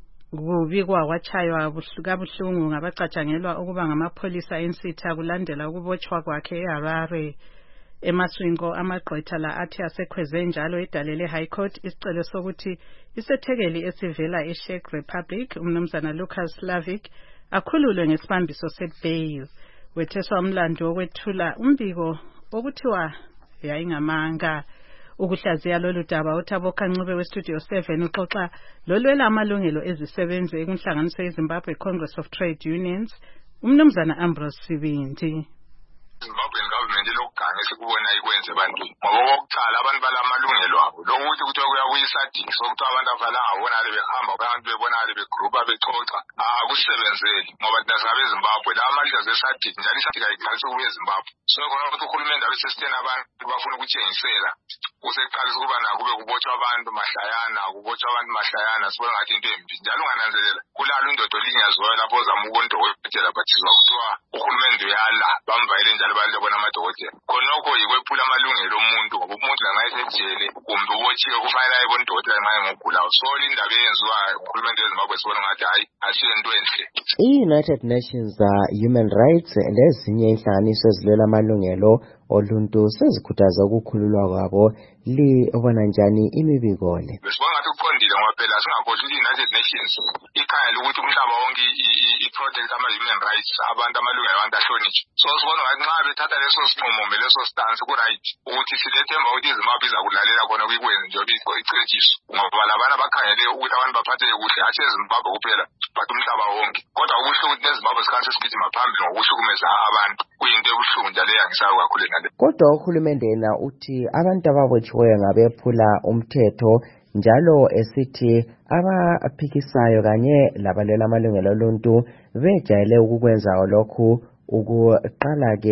Kubikwa wachaywa kabuhlungu ngabacatshangelwa ukuba ngamapholisa ensitha kulandela ukubotshwa kwakhe eHarare. Emaswingo amagqwetha la athi asekhweze njalo edalele High Court isicelo sokuthi isethekeli esivela eCzech Republic umnumzana Lucas Slavic akhululwe ngesibambiso sebail. Wetheswa umlando wokwethula umbiko okuthiwa yayingamanga. Ukuhlaziya lolu daba uThabo Kancube we-Studio seven uxoxa lolwela amalungelo ezisebenzi ekunhlanganiso yeZimbabwe Congress of Trade Unions umnumzana Ambrose Sibindi. Zimbabwe government lokuganga sikubona ikwenze abantu ngoba okuqala abantu balamalungelo abo lokuthi ukuthi kuyawuyisadithi sokuthi abantu avalanga bona behamba abantu bebona begroupa bexoxa akusebenzeli ngoba thina singabe Zimbabwe la amalisa zesadithi njalo isadithi ayikhalisi kube Zimbabwe. So khona ukuthi uhulumende abesesitena abantu bafuna ukutshengisela useqalisa ukuba nakube kubotshwa abantu mahlayana kubotshwa abantu mahlayana sibona ngathi into embi njalo ungananzelela kulalo indodo linyaziwayo lapho ozama ukondokotela bathizwa kuthiwa uhulumende uyala bamvayele njalo abantu bona amadokotela khonokho yikwephula amalungelo omuntu ngoba umuntu langayesejele kumbe ubotshiwe kufanele ayebona udokotela nxa engogulayo. So indaba eyenziwa uhulumende weZimbabwe sibona ngathi hayi asiyento enhle. I-United Nations uh, Human Rights lezinye inhlanganiso ezilwela amalungelo oluntu sezikhuthaza ukukhululwa kwabo. Libona njani imibiko le? Besibona ngathi kuqondile ngoba phela singakhohlwa i-United Nations ikhangela ukuthi umhlaba wonke i-protect ama-human rights abantu amalungelo abantu ahlonitshwe. So sibona ngathi nxa bethatha leso sinqumo leso stance ku-right ukuthi silethemba ukuthi iZimbabwe izakulalela khona kuyikwenza njengoba icetshiso ngoba labana bakhangele ukuthi abantu baphatheke kuhle hatshi eZimbabwe kuphela but umhlaba wonke. Kodwa okuhle ukuthi neZimbabwe sikhanise sigijima phambili ngokuhlukumeza abantu kuyinto ebuhlungu njalo eyangisayo kakhulu ngale. Kodwa uhulumende yena uthi abantu ababotshiweyo ngabephula umthetho njalo esithi abaphikisayo kanye labalwela amalungelo oluntu bejayele ukukwenza lokhu ukuqala ke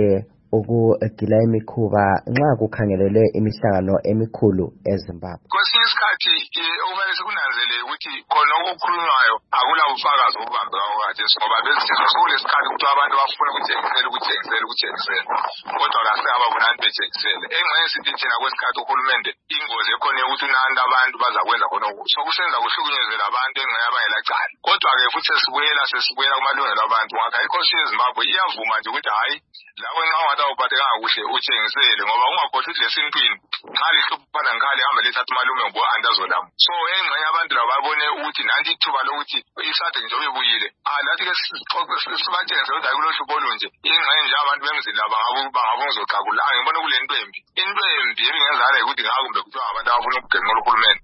ukugila imikhuba nxa kukhangelelwe imihlangano emikhulu eZimbabwe. Kwesinye isikhathi okumele sikunanzelele ukuthi khona okukhulunywayo akula bufakazi obubambekayo kathesi ngoba bezizwe sokulesikhathi ukuthi abantu bafuna ukutshengisela ukutshengisela ukutshengisela kodwa kase ababonani betshengisele engxenye sithi thina kwesikhathi uhulumende ingozi ekhona ukuthi unanda abantu bazakwenza khona ukuthi sokusenza kuhlukunyezela abantu engxenye abangelacala kodwa-ke futhi sesibuyela sesibuyela kumalungelo abantu ngakho inkosi yeZimbabwe iyavuma nje ukuthi hhayi lawe nxa ungathi awuphathekanga kuhle utshengisele ngoba ungakhohlwa ukuthi lesintwini nxa lihluphana ngikhali hambe lithatha umalume ngo-andazolamo so engxenye abantu labo babone ukuthi nanti ithuba lokuthi isade nje uyibuyile lathi-ke sibatshengise ukuthi ayikulo hlupho olunje ingxenye nje abantu bemzini laba bangabongizoxakula ngibona kule nto embi into embi ebingenzala yikuthi ngakumbe kuthiwa abantu abafuna ukugenqela uhulumende.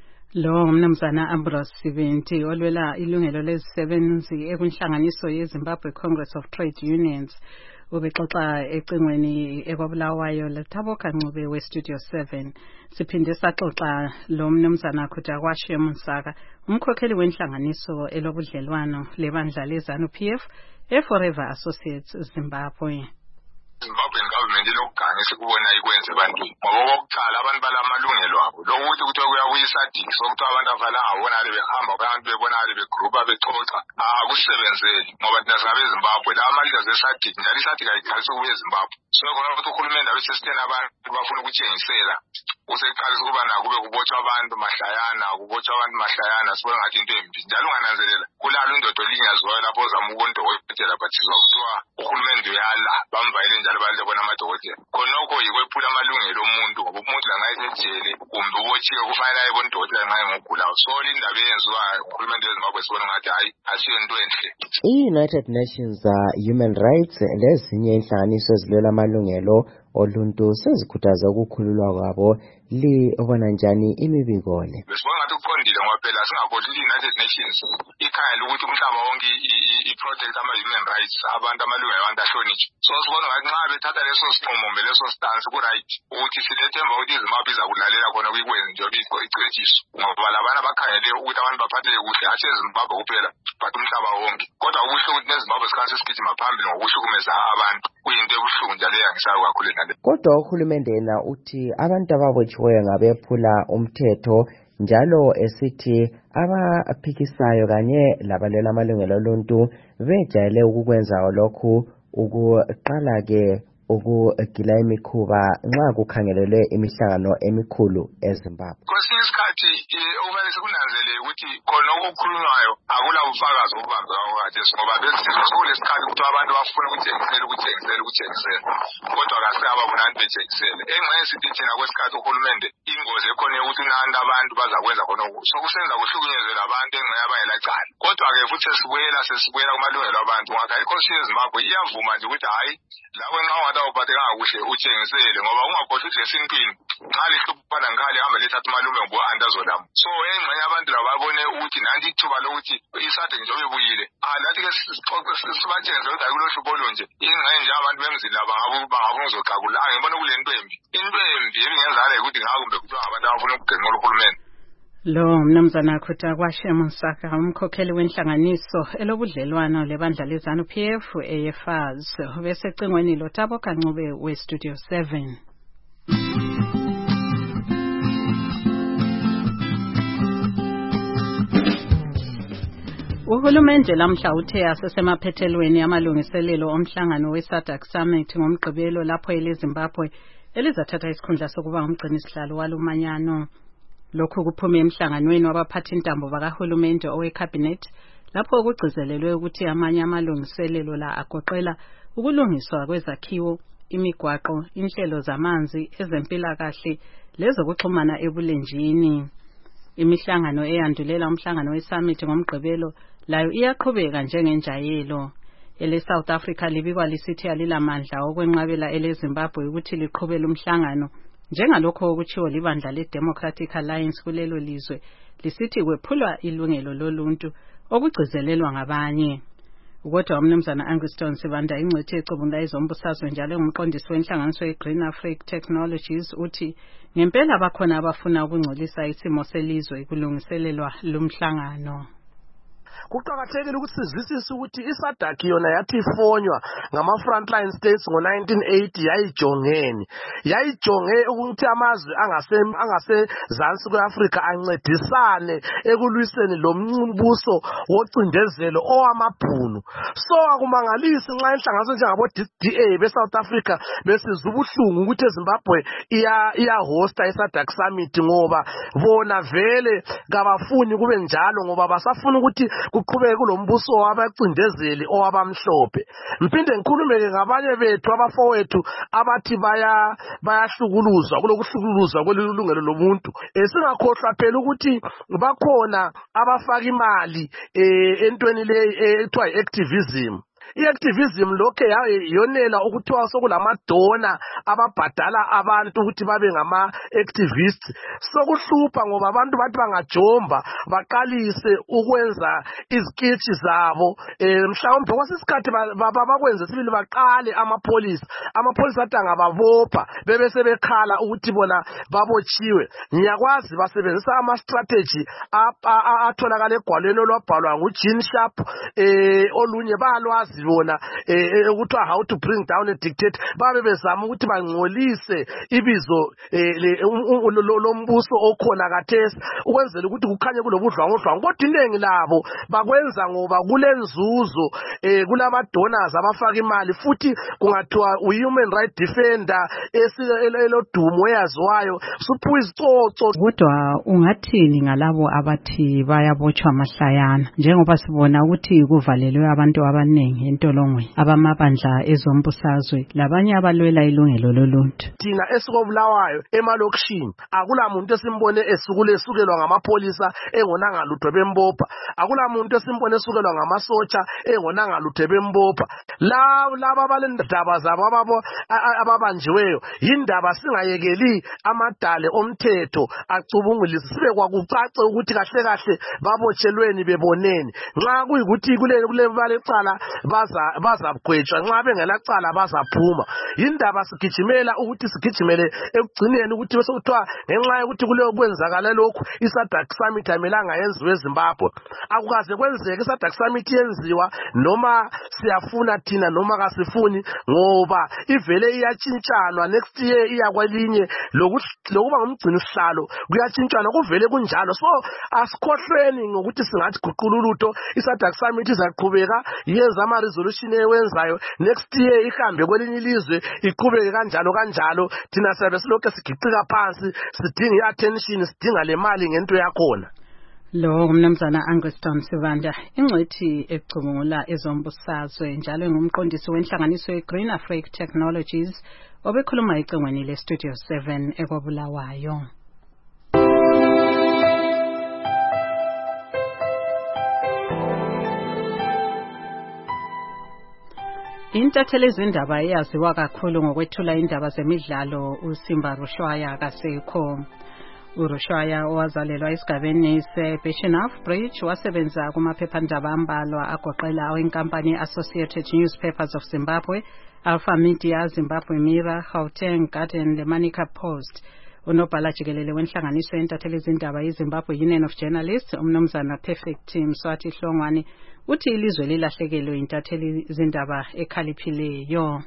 Lo ngumnumzana Ambrose Sibinti olwela ilungelo lezisebenzi ekunhlanganiso yeZimbabwe Congress of Trade Unions ubexoxa ecingweni ekwabulawayo leThaboka Ncube weStudio seven. Siphinde saxoxa lo mnumzana Khutakwashe Musaka umkhokheli wenhlanganiso elobudlelwano lebandla leZANU P F eForever Associates Zimbabwe. Zimbabwe government lokuganga sikubona ikwenze ebantwini ngoba okokuqala abantu balamalungelo abo lokuthi kuthiwa kuyabuyisa diki sokuthi abantu avalanga bonale behamba abantu bebonale begrupa bexoxa akusebenzeli ngoba thina singabe Zimbabwe la amandla zesadiki njalo isadiki ayikhalisa ukubuya eZimbabwe so khona ukuthi uhulumende abe sesitena abantu bafuna ukutshengisela useqalisa ukuba nako kube kubotshwa abantu mahlayana kubotshwa abantu mahlayana sibona ngathi into embi njalo ungananzelela kulalo indoda olinyazwayo lapho ozama ukuntokotela bathizwa kuthiwa uhulumende uyala bamvayele njalo balile bona amadokotela khonokho yikwephula amalungelo omuntu ngoba umuntu lanxa esejele kumbe ubotshiwe kufanele ayebona udokotela nxa engogulayo so lindaba eyenziwa uhulumende weZimbabwe sibona ngathi hayi asiyo into enhle. I-United Nations uh, Human Rights lezinye inhlanganiso ezilwela amalungelo oluntu sezikhuthaza ukukhululwa kwabo libona njani imibiko le? Besibona ngathi kuqondile ngoba phela singakhohlwa i-United Nations ikhangela ukuthi umhlaba wonke i-protect ama-human rights abantu amalungelo abantu ahlonitshwe so sibona ngathi nxa bethatha leso sinqumo leso stance ku-right ukuthi silethemba ukuthi iZimbabwe izakulalela khona kuyikwenzi njengoba icwetshiso ngoba labana bakhangele ukuthi abantu baphatheke kuhle hatshi eZimbabwe kuphela but umhlaba wonke kodwa kuhle ukuthi neZimbabwe sikhathi sesigijima phambili ngokuhlukumeza abantu kuyinto ebuhlungu njalo eyangisayo kakhulu nale. Kodwa uhulumende yena uthi abantu ababotshiweyo ngabephula umthetho njalo esithi abaphikisayo kanye labalwela amalungelo oluntu bejayele ukukwenza lokhu ukuqala-ke ukugila imikhuba nxa kukhangelelwe imihlangano emikhulu eZimbabwe. Kwesinye isikhathi okumele sikunanzelele ukuthi khona okukhulunywayo akula bufakazi obubambekayo kathesi ngoba bezizwe sokulesikhathi ukuthi abantu bafuna ukutshengisela ukutshengisela ukutshengisela kodwa kase ababonani betshengisele engxenye sithi thina kwesikhathi uhulumende ingozi ekhona yokuthi unanda abantu bazakwenza khona ukuthi sokusenza kuhlukunyezela abantu engxenye abangelacala kodwa-ke futhi sesibuyela sesibuyela kumalungelo abantu ngakho inkosi yeZimbabwe iyavuma nje ukuthi hhayi lawe nxa ungathi awuphathekanga kuhle utshengisele ngoba ungakhohlwa ukuthi lesintwini nxa lihluphana ngikhali hambe lithatha umalume ngo-andazolamo so engxenye abantu labo babone ukuthi nanti ithuba lokuthi isade nje uyibuyile lathi-ke sibatshengise ukuthi ayikulo hlupho olunje ingxenye nje abantu bemzini laba ngabongizoxakula ngibona kule nto embi into embi ebingenzala yikuthi ngakumbe kuthiwa abantu abafuna ukugenqela uhulumende. Lo mnumzana Khutakwashe Musaka umkhokheli wenhlanganiso elobudlelwano lebandla leZANU P F eFAZ besecingweni loThaboka Ncube weStudio seven. Uhulumende lamhla uthe asesemaphethelweni amalungiselelo omhlangano weSADC Summit ngomgqibelo lapho eleZimbabwe elizathatha isikhundla sokuba umgcinisihlalo walumanyano. Lokhu kuphume emhlanganweni wabaphathi intambo bakahulumende owecabinet lapho kugcizelelwe ukuthi amanye amalungiselelo la agoqela ukulungiswa kwezakhiwo, imigwaqo, inhlelo zamanzi, ezempilakahle lezokuxhumana ebulenjini. Imihlangano eyandulela umhlangano weSummit ngomgqibelo layo iyaqhubeka njengenjayelo. Ele South Africa libikwa lisithi alilamandla okwenqabela eleZimbabwe ukuthi liqhubele umhlangano njengalokho okutshiwo libandla leDemocratic Alliance kulelo lizwe lisithi kwephulwa ilungelo loluntu okugcizelelwa ngabanye. Kodwa umnumzana Anguston Sibanda ingcwethi ecubungula ezombusazwe njalo ngumqondisi wenhlanganiso yeGreen Africa Technologies uthi ngempela bakhona abafuna ukungcolisa isimo selizwe kulungiselelwa lumhlangano. kuqakathekile ukuthi sizwisise ukuthi iSADC yona yathi ifonywa ngama frontline states ngo nineteen eighty yayijongeni yayijonge ukuthi amazwe angase angase zansi kweAfrika ancedisane ekulwiseni lo mbuso wocindezelo owamabhunu. So akumangalisi nxa inhlanganiso njengabo D D A be South Africa besiza ubuhlungu ukuthi eZimbabwe iya iya hosta iSADC summit ngoba bona vele kabafuni kube njalo ngoba basafuna ukuthi kuqhubeke kulombuso wabacindezeli owabamhlophe. Mphinde ngikhulumeke ngabanye bethu abafowethu abathi baya bayahlukuluzwa kulokuhlukuluzwa kwelilungelo lomuntu. Esingakhohlwa phela ukuthi bakhona abafaka imali eh entweni le ethiwa activism. I-activism lokho yayonela ukuthiwa sokulamadona ababhadala abantu ukuthi babe ngama-activists. Sokuhlupha ngoba abantu bathi bangajomba baqalise ukwenza izikitshi zabo um mhlawumbe kwasisikhathi bakwenze sibili baqale amapholisa amapholisa athi angababopha bebe sebekhala ukuthi bona babotshiwe. Ngiyakwazi basebenzisa ama-strategy atholakala egwalweni olwabhalwa nguJean Sharp um olunye bayalwazi bona ukuthi how to bring down a dictator. Babe bezama ukuthi bangcolise ibizo lombuso okhona kathesi ukwenzela ukuthi kukhanye kulobudlwangudlwangu. Kodwa iningi labo bakwenza ngoba kulenzuzo kulama donors abafaka imali futhi kungathiwa u-human right defender elodumo eyaziwayo suphuwa izicoco. Kodwa ungathini ngalabo abathi bayabotshwa amahlayana njengoba sibona ukuthi kuvalelwe abantu abaningi entolongweni abamabandla ezombusazwe labanye abalwela ilungelo loluntu? Thina esikobulawayo emalokishini akula muntu esimbone esukule esukelwa ngamapholisa engonanga lutho bembopha. Akula muntu esimbone esukelwa ngamasotsha engonanga lutho bembopha. La laba balendaba zabo ababo ababanjiweyo yindaba singayekeli amadale omthetho acubungulise sibe kwakucace ukuthi kahle kahle babotshelweni beboneni. Nxa kuyikuthi kule kule balecala baza bazabgwetshwa nxa bengelacala bazaphuma. Yindaba sigijimela ukuthi sigijimele ekugcineni ukuthi bese kuthiwa ngenxa yokuthi kuleyo kwenzakala lokhu iSADC summit amelanga yenziwe eZimbabwe. Akukaze kwenzeke iSADC summit yenziwa noma siyafuna thina noma kasifuni ngoba ivele iyatshintshanwa next year iyakwelinye lokuba ngumgcini sihlalo kuyatshintshana kuvele kunjalo. So asikhohlweni ngokuthi singathi guqululutho iSADC summit izaqhubeka yenza ama resolution ewenzayo next year ihambe kwelinye ilizwe iqhubeke kanjalo kanjalo. Thina siyabe silokho sigicika phansi sidinga i-attention sidinga le mali ngento yakhona. Lo umnumzana Anguston Sivanda ingcwethi ecubungula ezombusazwe njalo engumqondisi wenhlanganiso yeGreen Africa Technologies obekhuluma ecingweni leStudio seven ekobulawayo. Intatheli izindaba eyaziwa kakhulu ngokwethula indaba zemidlalo uSimba Rushwaya kasekho. uRushwaya owazalelwa esigabeni seBishenaf Bridge wasebenza kumaphephandaba ambalwa agoqela awenkampani Associated Newspapers of Zimbabwe, Alpha Media, Zimbabwe Mirror, Gauteng Garden, le Manica Post. Unobhala jikelele wenhlanganiso yentatheli izindaba yeZimbabwe Union of Journalists umnumzana Perfect Mswati Hlongwane uthi ilizwe lilahlekelwe intatheli izindaba ekhaliphileyo.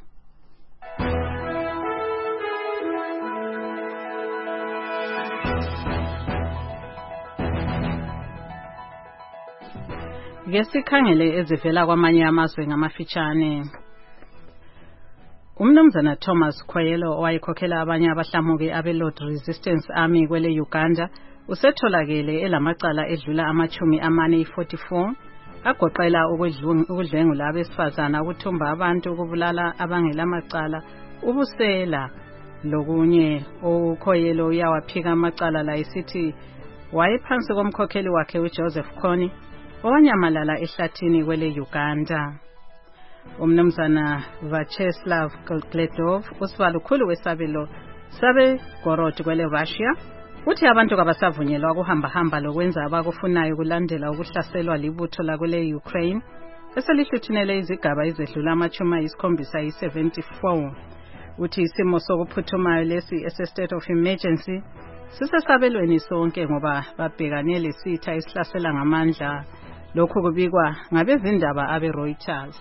Ngesikhangele ezivela kwamanye amazwe ngamafitshane. Umnumzana Thomas Khwayelo owayekhokhela abanye abahlamuki abeLord Resistance Army kwele Uganda usetholakele elamacala edlula amachumi amane forty-four agoqela ukudlwengula abesifazana, ukuthumba abantu, ukubulala abangelamacala, ubusela lokunye. uKhoyelo uyawaphika amacala la isithi wayephansi komkhokheli wakhe uJoseph Kony owanyamalala ehlathini kwele Uganda. Umnumzana Vacheslav Gledov usibala ukhulu wesabelo sabe Gorod kwele Russia uthi abantu kabasavunyelwa ukuhamba hamba lokwenza abakufunayo kulandela ukuhlaselwa libutho la kwele Ukraine eselihluthunele izigaba ezedlula amachumi ayisikhombisa yi-seventy-four. Uthi isimo sokuphuthumayo lesi ese state of emergency sisesabelweni sonke ngoba babhekane lesitha esihlasela ngamandla lokhu kubikwa ngabezindaba abe-Reuters.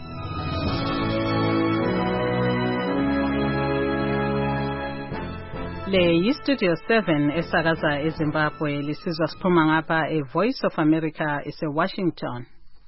Le yi-Studio seven esakaza eZimbabwe lisizwa siphuma ngapha e-Voice of America ese-Washington.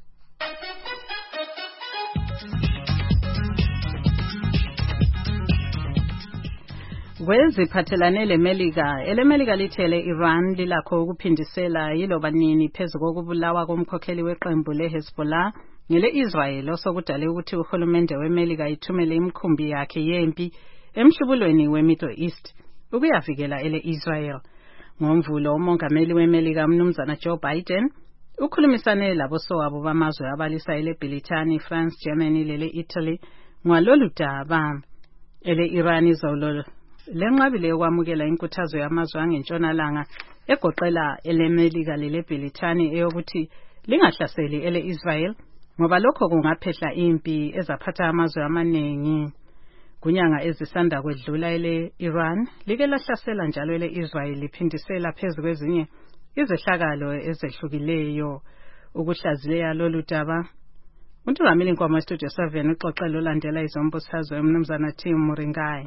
Kweziphathelane leMelika, eleMelika lithele Iran lilakho ukuphindisela yiloba nini phezu kokubulawa komkhokheli weqembu le-Hezbollah ngele-Israel osokudale ukuthi uhulumende weMelika ithumele imikhumbi yakhe yempi emhlubulweni we-Middle East ukuyavikela ele-Israel. Ngomvulo umongameli weMelika umnumzana Joe Biden ukhulumisane labosowabo bamazwe abalisa ele-Britani, France, Germany lele-Italy ngalolu daba. Ele-Iran izolo lenqabile ukwamukela inkuthazo yamazwe angentshonalanga egoqela eleMelika lele-Britani eyokuthi lingahlaseli ele-Israel ngoba lokho kungaphehla impi ezaphatha amazwe amaningi. Kunyanga ezisanda kwedlula ele-Iran like lahlasela njalo ele-Israel liphindisela phezu kwezinye izehlakalo ezehlukileyo. Ukuhlaziya lolu daba uNtungameli Nkomo Studio seven uxoxela olandela izombusazwe umnumzana Tim Muringai.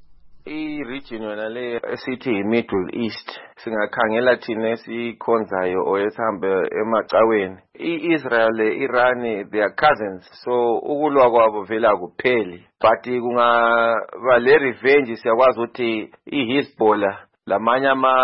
I-region yona le esithi i-Middle East singakhangela thina esikhonzayo or esihambe emacaweni. I-Israel le-Iran they are cousins, so ukulwa kwabo vela kupheli, but kungaba le revenge siyakwazi ukuthi i-Hezbollah lamanye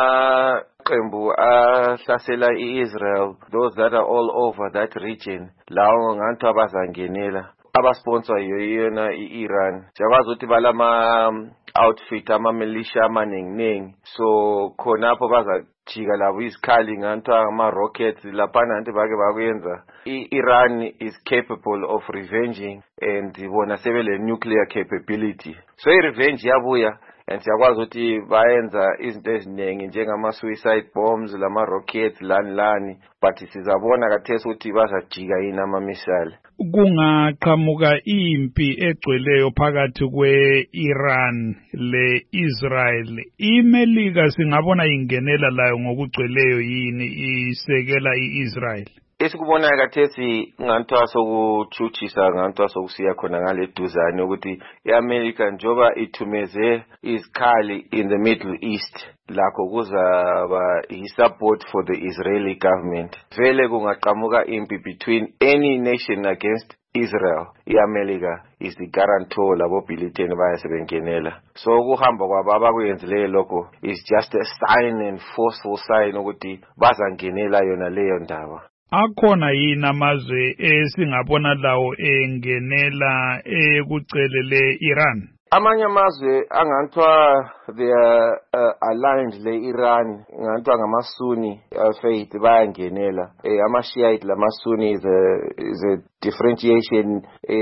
amaqembu ahlasela i-Israel, those that are all over that region, lawo ngantu abazangenela abasponsor yona i-Iran. Siyakwazi ukuthi balama outfit ama-militia amaningi, so khonapho bazajika labo izikhali ngantu ama-rockets laphana nti bake bakuyenza. I-Iran is capable of revenging and bona sebele nuclear capability, so i-revenge yabuya and siyakwazi ukuthi bayenza izinto eziningi njengama-suicide bombs lama-rockets lani lani, but sizabona kathesi ukuthi bazajika yini ama-missile. Kungaqhamuka impi egcweleyo phakathi kwe-Iran le-Israel, iMelika singabona ingenela layo ngokugcweleyo yini isekela i-Israel? Esikubona kathesi nganto sokuchuchisa nganto sokusiya khona ngale duzane ukuthi iAmerica njoba ithumeze izikhali in the Middle East lakho kuzaba i-support for the Israeli government. Vele kungaqhamuka impi between any nation against Israel, iAmerica is the guarantor labo Britani bayasebengenela. So ukuhamba kwababa kuyenzileyo lokho is just a sign and forceful sign ukuthi bazangenela yona leyo ndaba. Akhona yini amazwe esingabona lawo engenela ekucelele Iran? Amanye amazwe angantwa they are uh, aligned le-Iran ngantwa ngama-Sunni uh, faith bayangenela. Eh, ama-Shiite lama-Sunni is a, is a differentiation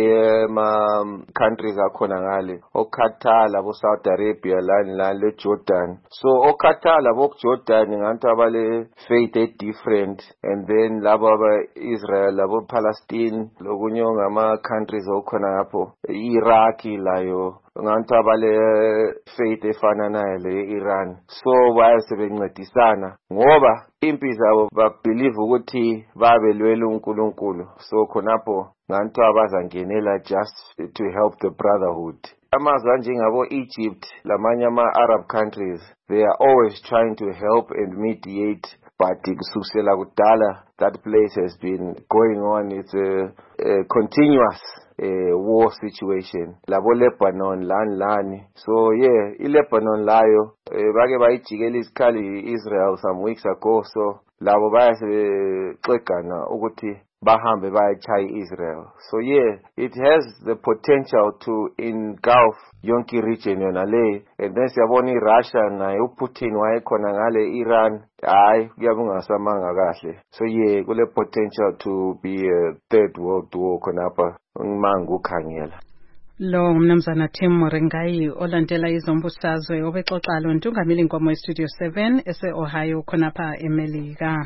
ema countries akhona ngale. OQatar labo Saudi Arabia lani lani le-Jordan. So OQatar labo Jordan ngantwa abale faith e different, and then labo aba-Israel labo Palestine lokunye ngama-countries okhona ngapho. Iraq layo ngantu abale faith efana nayo le-Iran, so bayasebencedisana ngoba impi zabo babelieve ukuthi babelwela uNkulunkulu, so khonapho ngantu abazangenela just to help the brotherhood. Amazwe njengabo Egypt lamanye ama-Arab countries, they are always trying to help and mediate, but kusukela kudala that place has been going on. It's a, a continuous uh, war situation. Labo Lebanon lan lani. So yeah, i-Lebanon layo uh, bake bayijikela izikhali Israel some weeks ago, so labo bayasexegana ukuthi bahambe bayachaya Israel. So yeah, it has the potential to engulf yonke region yona le, and then siyabona iRussia naye uPutin wayekhona ngale Iran, hayi kuyakungasamanga kahle. So yeah, kule potential to be a third world war khonapha ngimanga ukhangela. Lo mnumzana Tim Muringai olandela izombusazwe obexoxa lo Ntungameli Nkomo Studio seven ese-Ohio khonapha eMelika.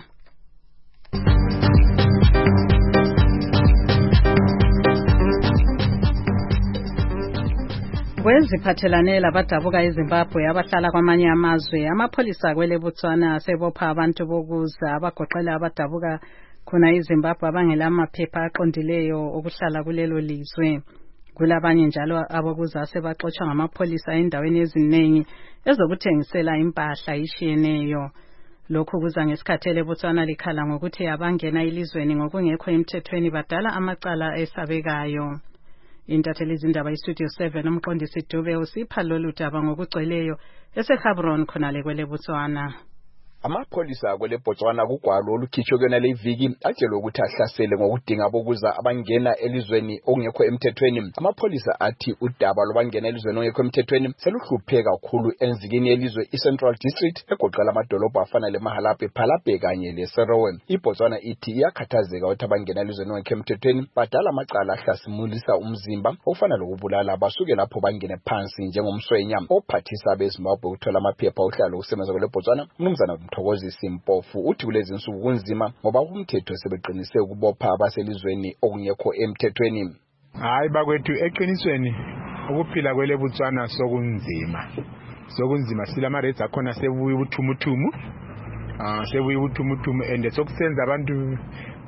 Kweziphathelane labadabuka eZimbabwe abahlala kwamanye amazwe, amapholisa kwele Botswana asebopha abantu bokuza abagoqela abadabuka khona iZimbabwe abangela amaphepha aqondileyo okuhlala kulelo lizwe. Kulabanye njalo abokuzase baxotsha ngamapholisa endaweni eziningi ezokuthengisela impahla ishiyeneyo. Lokhu kuza ngesikhathi leBotswana likhala ngokuthi abangena elizweni ngokungekho emthethweni badala amacala esabekayo. Intatheli izindaba iStudio seven umqondisi Dube usipha lolu daba ngokugcweleyo eseGaborone khona le kweleBotswana. Amapholisa kwele Botswana kugwalo olukhitshwe kuyona le viki atshelwe ukuthi ahlasele ngokudinga bokuza abangena elizweni okungekho emthethweni. Amapholisa athi udaba lobangena elizweni okungekho emthethweni seluhluphe kakhulu enzikini yelizwe iCentral District egoqela amadolobha afana leMahalape, Phalape kanye leSerowe. iBotswana ithi iyakhathazeka ukuthi abangena elizweni okungekho emthethweni badala amacala ahlasimulisa umzimba ofana lokubulala basuke lapho bangene phansi njengomswenya ophathisa beZimbabwe ukuthola amaphepha ohlalo ukusebenza kwele Botswana. Mnumzana Mthokozisi Mpofu uthi kulezi insuku kunzima ngoba umthetho sebeqinise ukubopha abaselizweni okungekho emthethweni. Hayi bakwethu eqinisweni ukuphila kwele Botswana sokunzima. Sokunzima silama rates akhona sebuye ubuthumuthumu. Ah sebuye ubuthumuthumu ende sokusenza abantu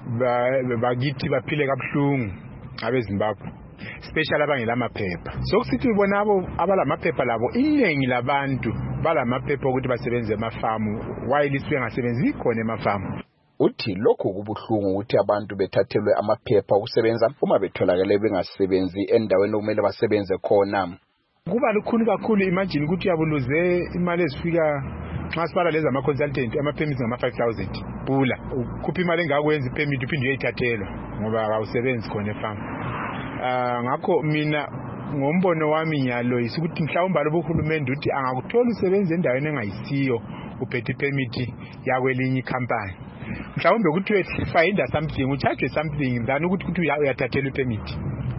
bakithi baphile kabuhlungu abeZimbabwe. Special abangela amaphepha. Sokusithi ubona abo abalamaphepha labo iningi labantu balamaphepha ukuthi basebenze emafamu while iswe ngasebenzi khona emafamu. Uthi lokho kubuhlungu ukuthi abantu bethathelwe amaphepha okusebenza uma betholakale bengasebenzi endaweni okumele basebenze khona. Kuba lukhulu kakhulu imagine ukuthi uyabuluze imali ezifika nxa sibala lezi ama consultant ama permits ngama five thousand. Bula ukhupha imali engakwenza ipermit uphinde uyayithathelwa ngoba awusebenzi khona efamu. Ah ngakho mina ngombono wami nyalo isukuthi mhlawumbe lobuhulumende uthi angakuthola usebenze endaweni engayisiyo uphethe permit yakwelinye ikhampani. Mhlawumbe ukuthi uyefind something ucharge something than ukuthi ukuthi uyathathela ipermit.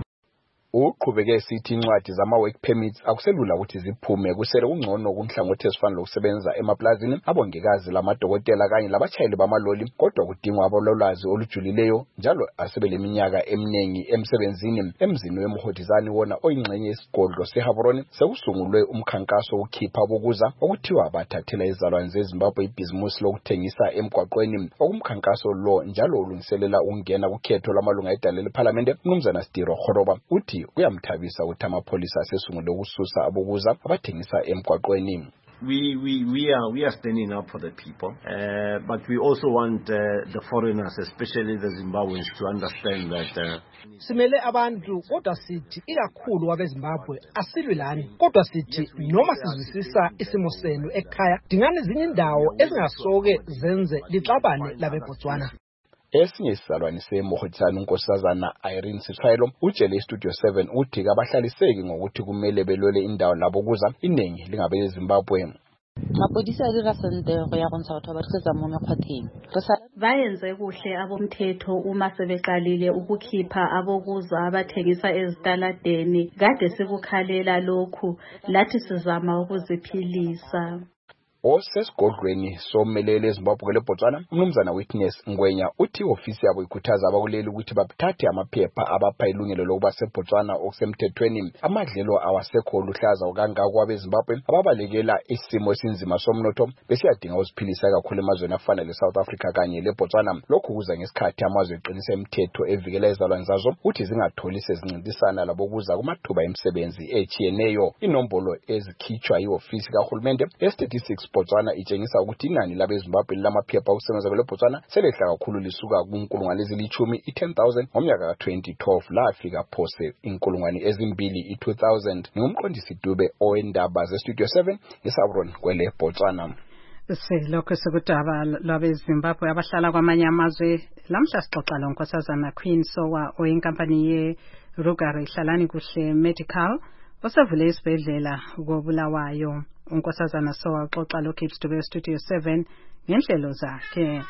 Uqhubeke esithi incwadi zama work permits akuselula ukuthi ziphume kusele ungcono kunhlangothi ezifana lokusebenza emaplazini abongikazi lamadokotela kanye labachayeli bamaloli kodwa kudingwa abololwazi olujulileyo njalo asebeleminyaka eminingi emsebenzini. Emzini weMgodizani wona oyingxenye yesigodlo seGaborone sekusungulwe umkhankaso wokukhipha bokuza okuthiwa bathathela izalwane zeZimbabwe ibhizimusi lokuthengisa emgwaqweni. Okumkhankaso lo njalo ulungiselela ukungena kukhetho lamalunga edale leParliament. Mnumzana Stiro Khoroba uthi uyamthabisa ukuthi amapholisa asesungule ukususa abokuza abathengisa emgwaqweni. We we we are we are standing up for the people, uh, but we also want uh, the foreigners, especially the Zimbabweans, to understand that. Uh, Simele abantu kodwa sithi ikakhulu wabeZimbabwe asilwe lani kodwa sithi noma sizwisisa isimo senu ekhaya dingani ezinye indawo ezingasoke zenze lixabane labeBotswana. Esinye isalwane seMgodizani unkosazana Irene Sitshwaelo utshele iStudio seven uthi kabahlaliseki ngokuthi kumele belwele indawo labo kuza iningi lingabe eZimbabwe. Mapodisa a dira sentle go ya gontsha batho ba tsetsa mo mekgwatheng. Bayenze kuhle abomthetho uma sebeqalile ukukhipha abokuza abathengisa ezitaladeni. Kade sikukhalela lokhu lathi sizama ukuziphilisa. Osesigodlweni somelele eZimbabwe leBotswana umnumzana Witness Ngwenya uthi ofisi yabo ikhuthaza abakuleli ukuthi bathathe amaphepha abapha ilungelo lokuba seBotswana okusemthethweni. Amadlelo awasekho oluhlaza okangaka kwabeZimbabwe ababalekela isimo esinzima somnotho besiyadinga usiphilisa kakhulu emazweni afana leSouth Africa kanye leBotswana. Lokhu kuza ngesikhathi amazwe eqinisa imithetho evikela izalwane zazo uthi zingatholi sezincintisana labokuza kumathuba emisebenzi echiyeneyo. Inombolo ezikhitshwa iofisi kahulumende statistics Botswana itshengisa ukuthi inani labeZimbabwe lamaphepha okusebenza kwele Botswana selehla kakhulu lisuka kunkulungwane ezilithumi i-ten thousand ngomnyaka ka twenty twelve lafika phose inkulungwane ezimbili i-two thousand. Ngumqondisi Dube owendaba zeStudio seven eGaborone kwele Botswana. Silokho sekudaba lwabeZimbabwe abahlala kwamanye amazwe lamhla sixoxa lonkosazana Queen Sowa oyinkampani ye Rugare Hlalani Kuhle Medical osavule isibhedlela koBulawayo. Unkosazana Sowa uxoxa loKids Dube Studio seven ngenhlelo zakhe.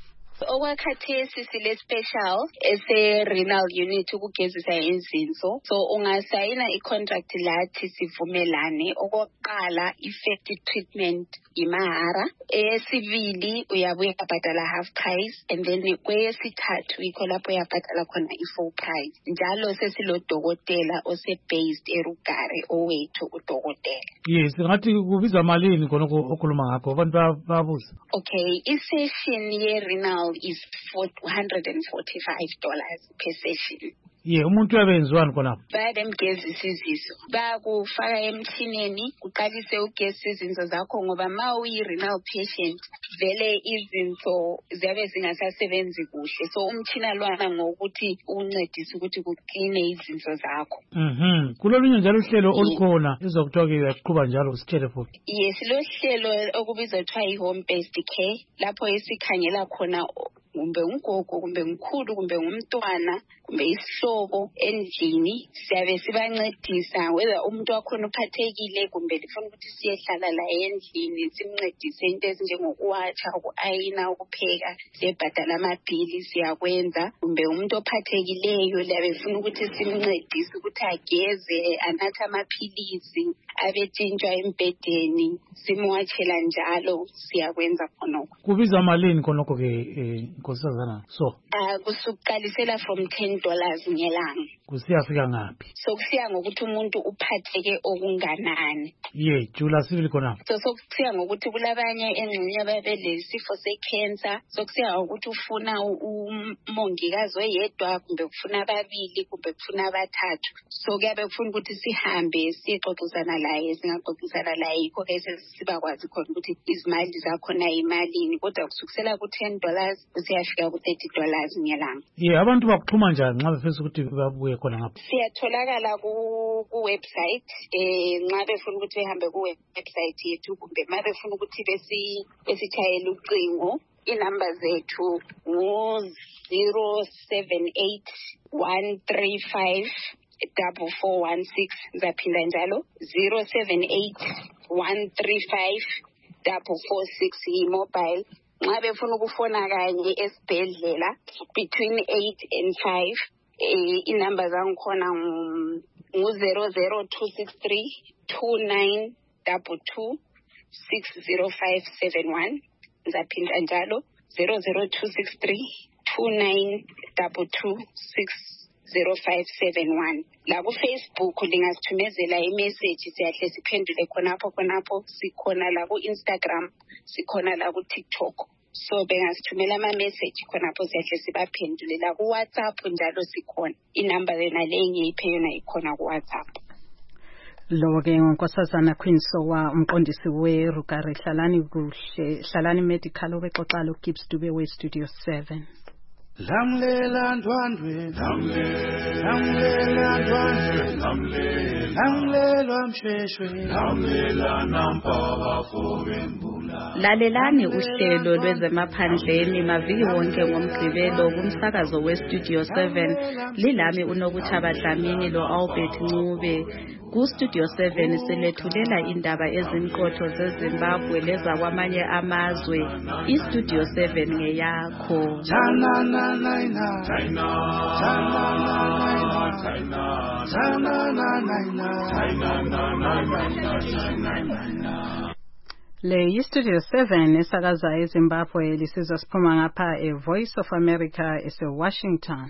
Okwakhathesi sile special ese renal unit ukugezisa izinso, so ungasayina icontract lathi sivumelane. Okokuqala effective treatment imahara, eyesibili uyabuya ubhadala half price, and then kweyesithathu ikho lapho uyabhadala khona i-full price. Njalo sesilodokotela ose based eRugare owethu udokotela. Yes, ngathi kubiza malini khona okhuluma ngakho abantu babuza. Okay, i-session ye renal renal is one hundred forty-five dollars per session. ye umuntu uyabenziwani khonapho? Bayamgezisa izinso, bayakufaka emthineni kuqalise ugezisa izinso zakho, ngoba ma uyi-renal patient vele izinso ziyabe zingasasebenzi kuhle, so umthina lwana ngokuthi uncedise ukuthi kukline izinso zakho. Mhm. Kulolunye njalo uhlelo olukhona izokuthiwa ke yaqhuba njalo usitshele futhi. Yes, lo hlelo okubizwa kuthiwa i-home based care, lapho esikhangela khona kumbe ungogo kumbe mkhulu kumbe umntwana kumbe isihlobo endlini, siyabe sibancedisa whether umuntu wakhona uphathekile kumbe lifuna ukuthi siyehlala la endlini simncedise into ezinjengokuwatsha, uku-ayina, ukupheka, siyebhadala amabhili siyakwenza, kumbe umuntu ophathekileyo liyabe funa ukuthi simncedise ukuthi ageze, anathe amaphilisi, abetshintshwa embhedeni, simwatshela njalo, siyakwenza khonokho. Kubiza malini khonokho ke nkosazana? So Ah, kusuqalisela from ten dollars ngelanga. kusiyafika ngaphi? So kusiya ngokuthi umuntu uphatheke okunganani. Ye, jula sivile khonapho. So sokusiya ngokuthi kulabanye engxenye babelesifo secancer, sokusiya ngokuthi ufuna umongikazi oyedwa kumbe ufuna ababili kumbe ufuna abathathu. So kuyabe kufuna ukuthi sihambe sixoxisana laye, singaxoxisana laye, yikho ke sesibakwazi khona ukuthi izimali zakhona imalini, kodwa kusukisela ku ten dollars kusiyafika ku thirty dollars ngelanga. Ye, abantu bakuxhuma njani nxa befisa ukuthi babuye khona ngapha? Siyatholakala ku ku website, eh nxa befuna ukuthi behambe ku website yethu kumbe ma befuna ukuthi besi besitshayela ucingo, inamba zethu ngu zero seven eight one three five double four one six, zaphinda njalo zero seven eight one three five double four six i-mobile. Nxa befuna ukufona kanye esibhedlela between eight and five, eh inamba zangikhona ngu zero zero two six three two nine two two six zero five seven one, zaphinda njalo zero zero two six three two nine two two six zero five seven one. La ku Facebook lingasithumezela imessage, siyahle siphendule khonapho khonapho. Sikhona la ku Instagram, sikhona la ku TikTok. So bengasithumela ama message khonapho siyahle sibaphendule. La ku WhatsApp njalo sikhona. Inamba lena lengiyiphe yona ikhona ku WhatsApp. Lo ke ngonkosazana Queen Sowa, umqondisi we-Rugare Hlalani kuhle, Hlalani Medical, obexoxa lo Gibbs Dube we Studio seven. Lamlela ndwandwe, lamlela ndwandwe, lamlela msheshwe, lamlela nampaba fobembula. Lalelani uhlelo lwezemaphandleni maviki wonke ngomgqibelo kumsakazo we-Studio seven. Lilami uNokuthaba Dlamini lo Albert Ncube. Ku-Studio seven silethulela indaba ezimqotho zeZimbabwe leza kwamanye amazwe. I-Studio seven ngeyakho. Le yi-Studio seven esakaza eZimbabwe lisizwa siphuma ngapha e-Voice of America ese-Washington.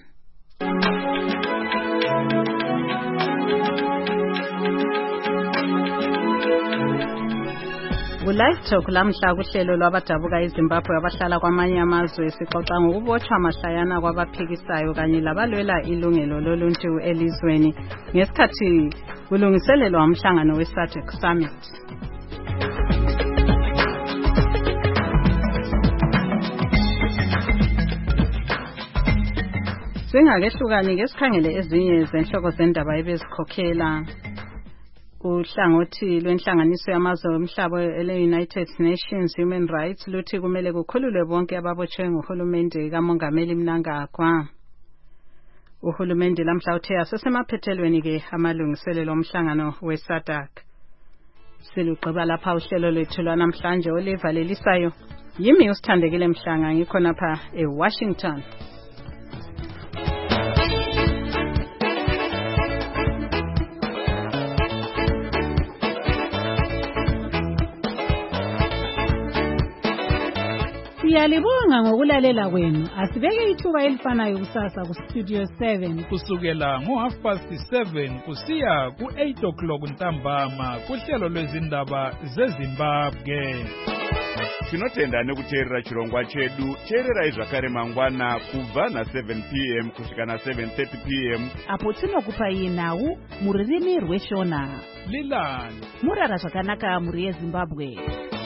Ku-Live Talk lamhla kuhlelo lwabadabuka eZimbabwe abahlala kwamanye amazwe sixoxa ngokubotshwa mahlayana kwabaphikisayo kanye labalwela ilungelo loluntu elizweni ngesikhathi kulungiselelwa umhlangano we-SADC Summit. Singakehlukani ke sikhangele ezinye zenhloko zendaba ebezikhokhela. Uhlangothi lwenhlanganiso yamazwe omhlaba ele-United Nations Human Rights luthi kumele kukhululwe bonke ababotshwe nguhulumende kaMongameli Mnangagwa. Uhulumende lamhla uthe asesemaphethelweni ke amalungiselelo omhlangano we-SADC. Silugqiba lapha uhlelo lwethu lwanamhlanje olivalelisayo. Yimi usithandekile Mhlanga ngikhona lapha eWashington. Siyalibonga ngokulalela kwenu. Asibeke ithuba elifanayo kusasa ku Studio seven kusukela ngo half past seven kusiya ku eight o'clock ntambama kuhlelo lwezindaba zeZimbabwe. tinotenda nekuteerera chirongwa chedu. teererai zvakare mangwana kubva na seven p m kusvika na seven thirty p m apo tinokupai nhau mururimi rweshona. Lilani murara zvakanaka mhuri yeZimbabwe.